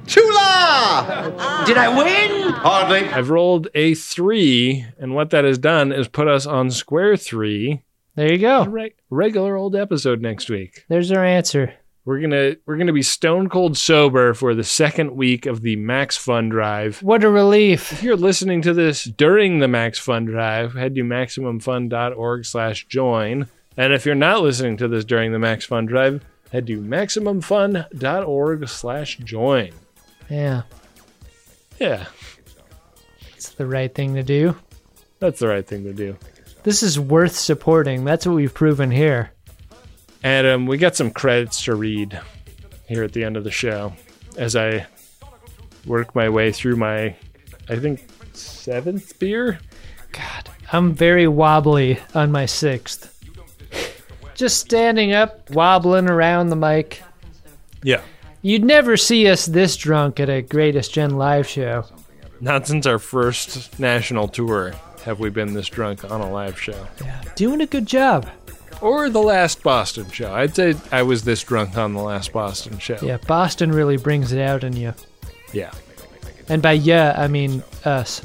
Chula! Did I win? Hardly. I've rolled a three, and what that has done is put us on square three. There you go. Re- regular old episode next week. There's our answer. We're gonna we're gonna be stone cold sober for the second week of the Max Fun Drive. What a relief! If you're listening to this during the Max Fun Drive, head to maximum fun dot org slash join. And if you're not listening to this during the Max Fun Drive, head to maximum fun dot org slash join. Yeah. Yeah. It's the right thing to do. That's the right thing to do. This is worth supporting. That's what we've proven here. Adam, we got some credits to read here at the end of the show as I work my way through my, I think, seventh beer. God, I'm very wobbly on my sixth. Just standing up, wobbling around the mic. Yeah. You'd never see us this drunk at a Greatest Gen live show. Not since our first national tour have we been this drunk on a live show. Yeah, doing a good job. Or the last Boston show. I'd say I was this drunk on the last Boston show. Yeah, Boston really brings it out in you. Yeah. And by yeah, I mean us.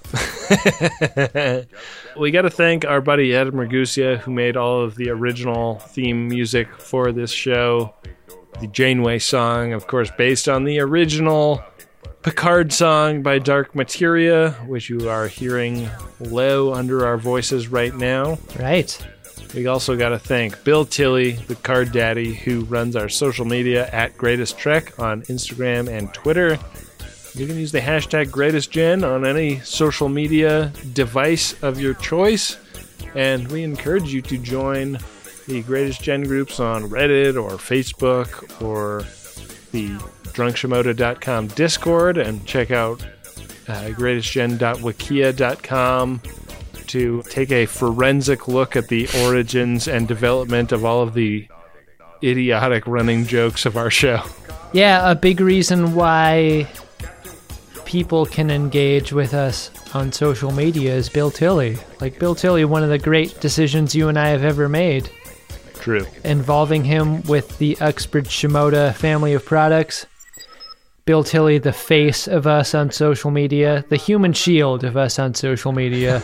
We got to thank our buddy Ed Mergusia, who made all of the original theme music for this show. The Janeway song, of course, based on the original Picard song by Dark Materia, which you are hearing low under our voices right now. Right. We also got to thank Bill Tilley, the card daddy, who runs our social media at Greatest Trek on Instagram and Twitter. You can use the hashtag GreatestGen on any social media device of your choice. And we encourage you to join the Greatest Gen groups on Reddit or Facebook or the drunk shimoda dot com Discord, and check out uh, greatest gen dot wikia dot com to take a forensic look at the origins and development of all of the idiotic running jokes of our show. Yeah, a big reason why people can engage with us on social media is Bill Tilley. Like, Bill Tilley, one of the great decisions you and I have ever made. True. Involving him with the Uxbridge Shimoda family of products. Bill Tilley, the face of us on social media, the human shield of us on social media.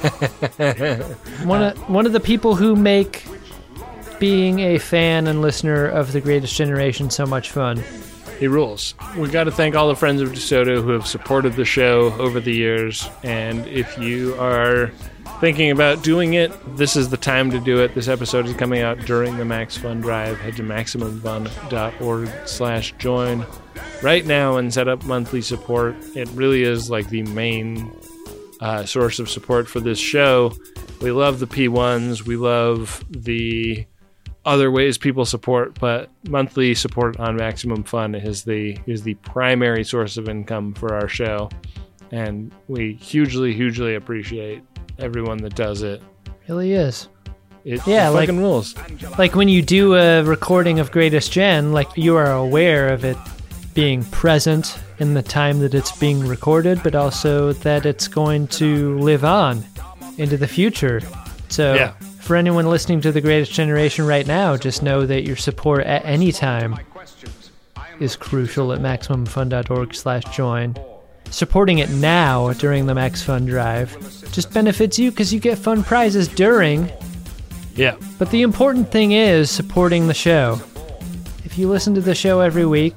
one of one of the people who make being a fan and listener of The Greatest Generation so much fun. He rules. We got to thank all the friends of DeSoto who have supported the show over the years. And if you are thinking about doing it, this is the time to do it. This episode is coming out during the Max Fun Drive. Head to maximum fun dot org slash join right now and set up monthly support. It really is like the main uh, source of support for this show. We love the P ones. We love the other ways people support, but monthly support on Maximum Fun is the is the primary source of income for our show. And we hugely, hugely appreciate everyone that does it. Really is. It yeah, it like, fucking rules. Like when you do a recording of Greatest Gen, like you are aware of it being present in the time that it's being recorded, but also that it's going to live on into the future. So yeah. For anyone listening to The Greatest Generation right now, just know that your support at any time is crucial at maximum fun dot org slash join. Supporting it now during the Max Fun Drive just benefits you because you get fun prizes during. Yeah. But the important thing is supporting the show. If you listen to the show every week,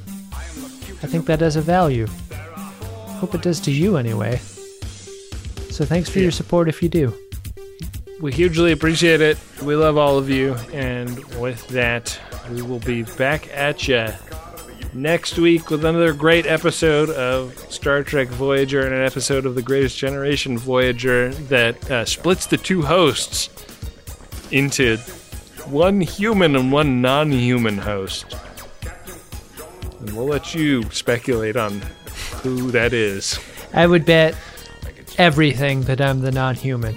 I think that has a value. Hope it does to you anyway. So thanks for yeah. your support if you do. We hugely appreciate it. We love all of you. And with that, we will be back at you next week with another great episode of Star Trek Voyager and an episode of The Greatest Generation Voyager that uh, splits the two hosts into one human and one non-human host. And we'll let you speculate on who that is. I would bet everything that I'm the non-human.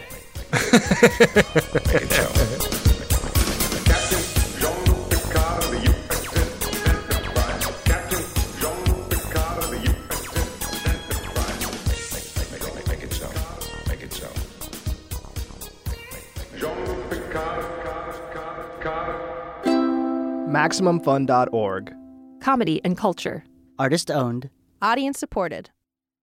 maximum fun dot org. Comedy and culture. Artist owned. Audience supported.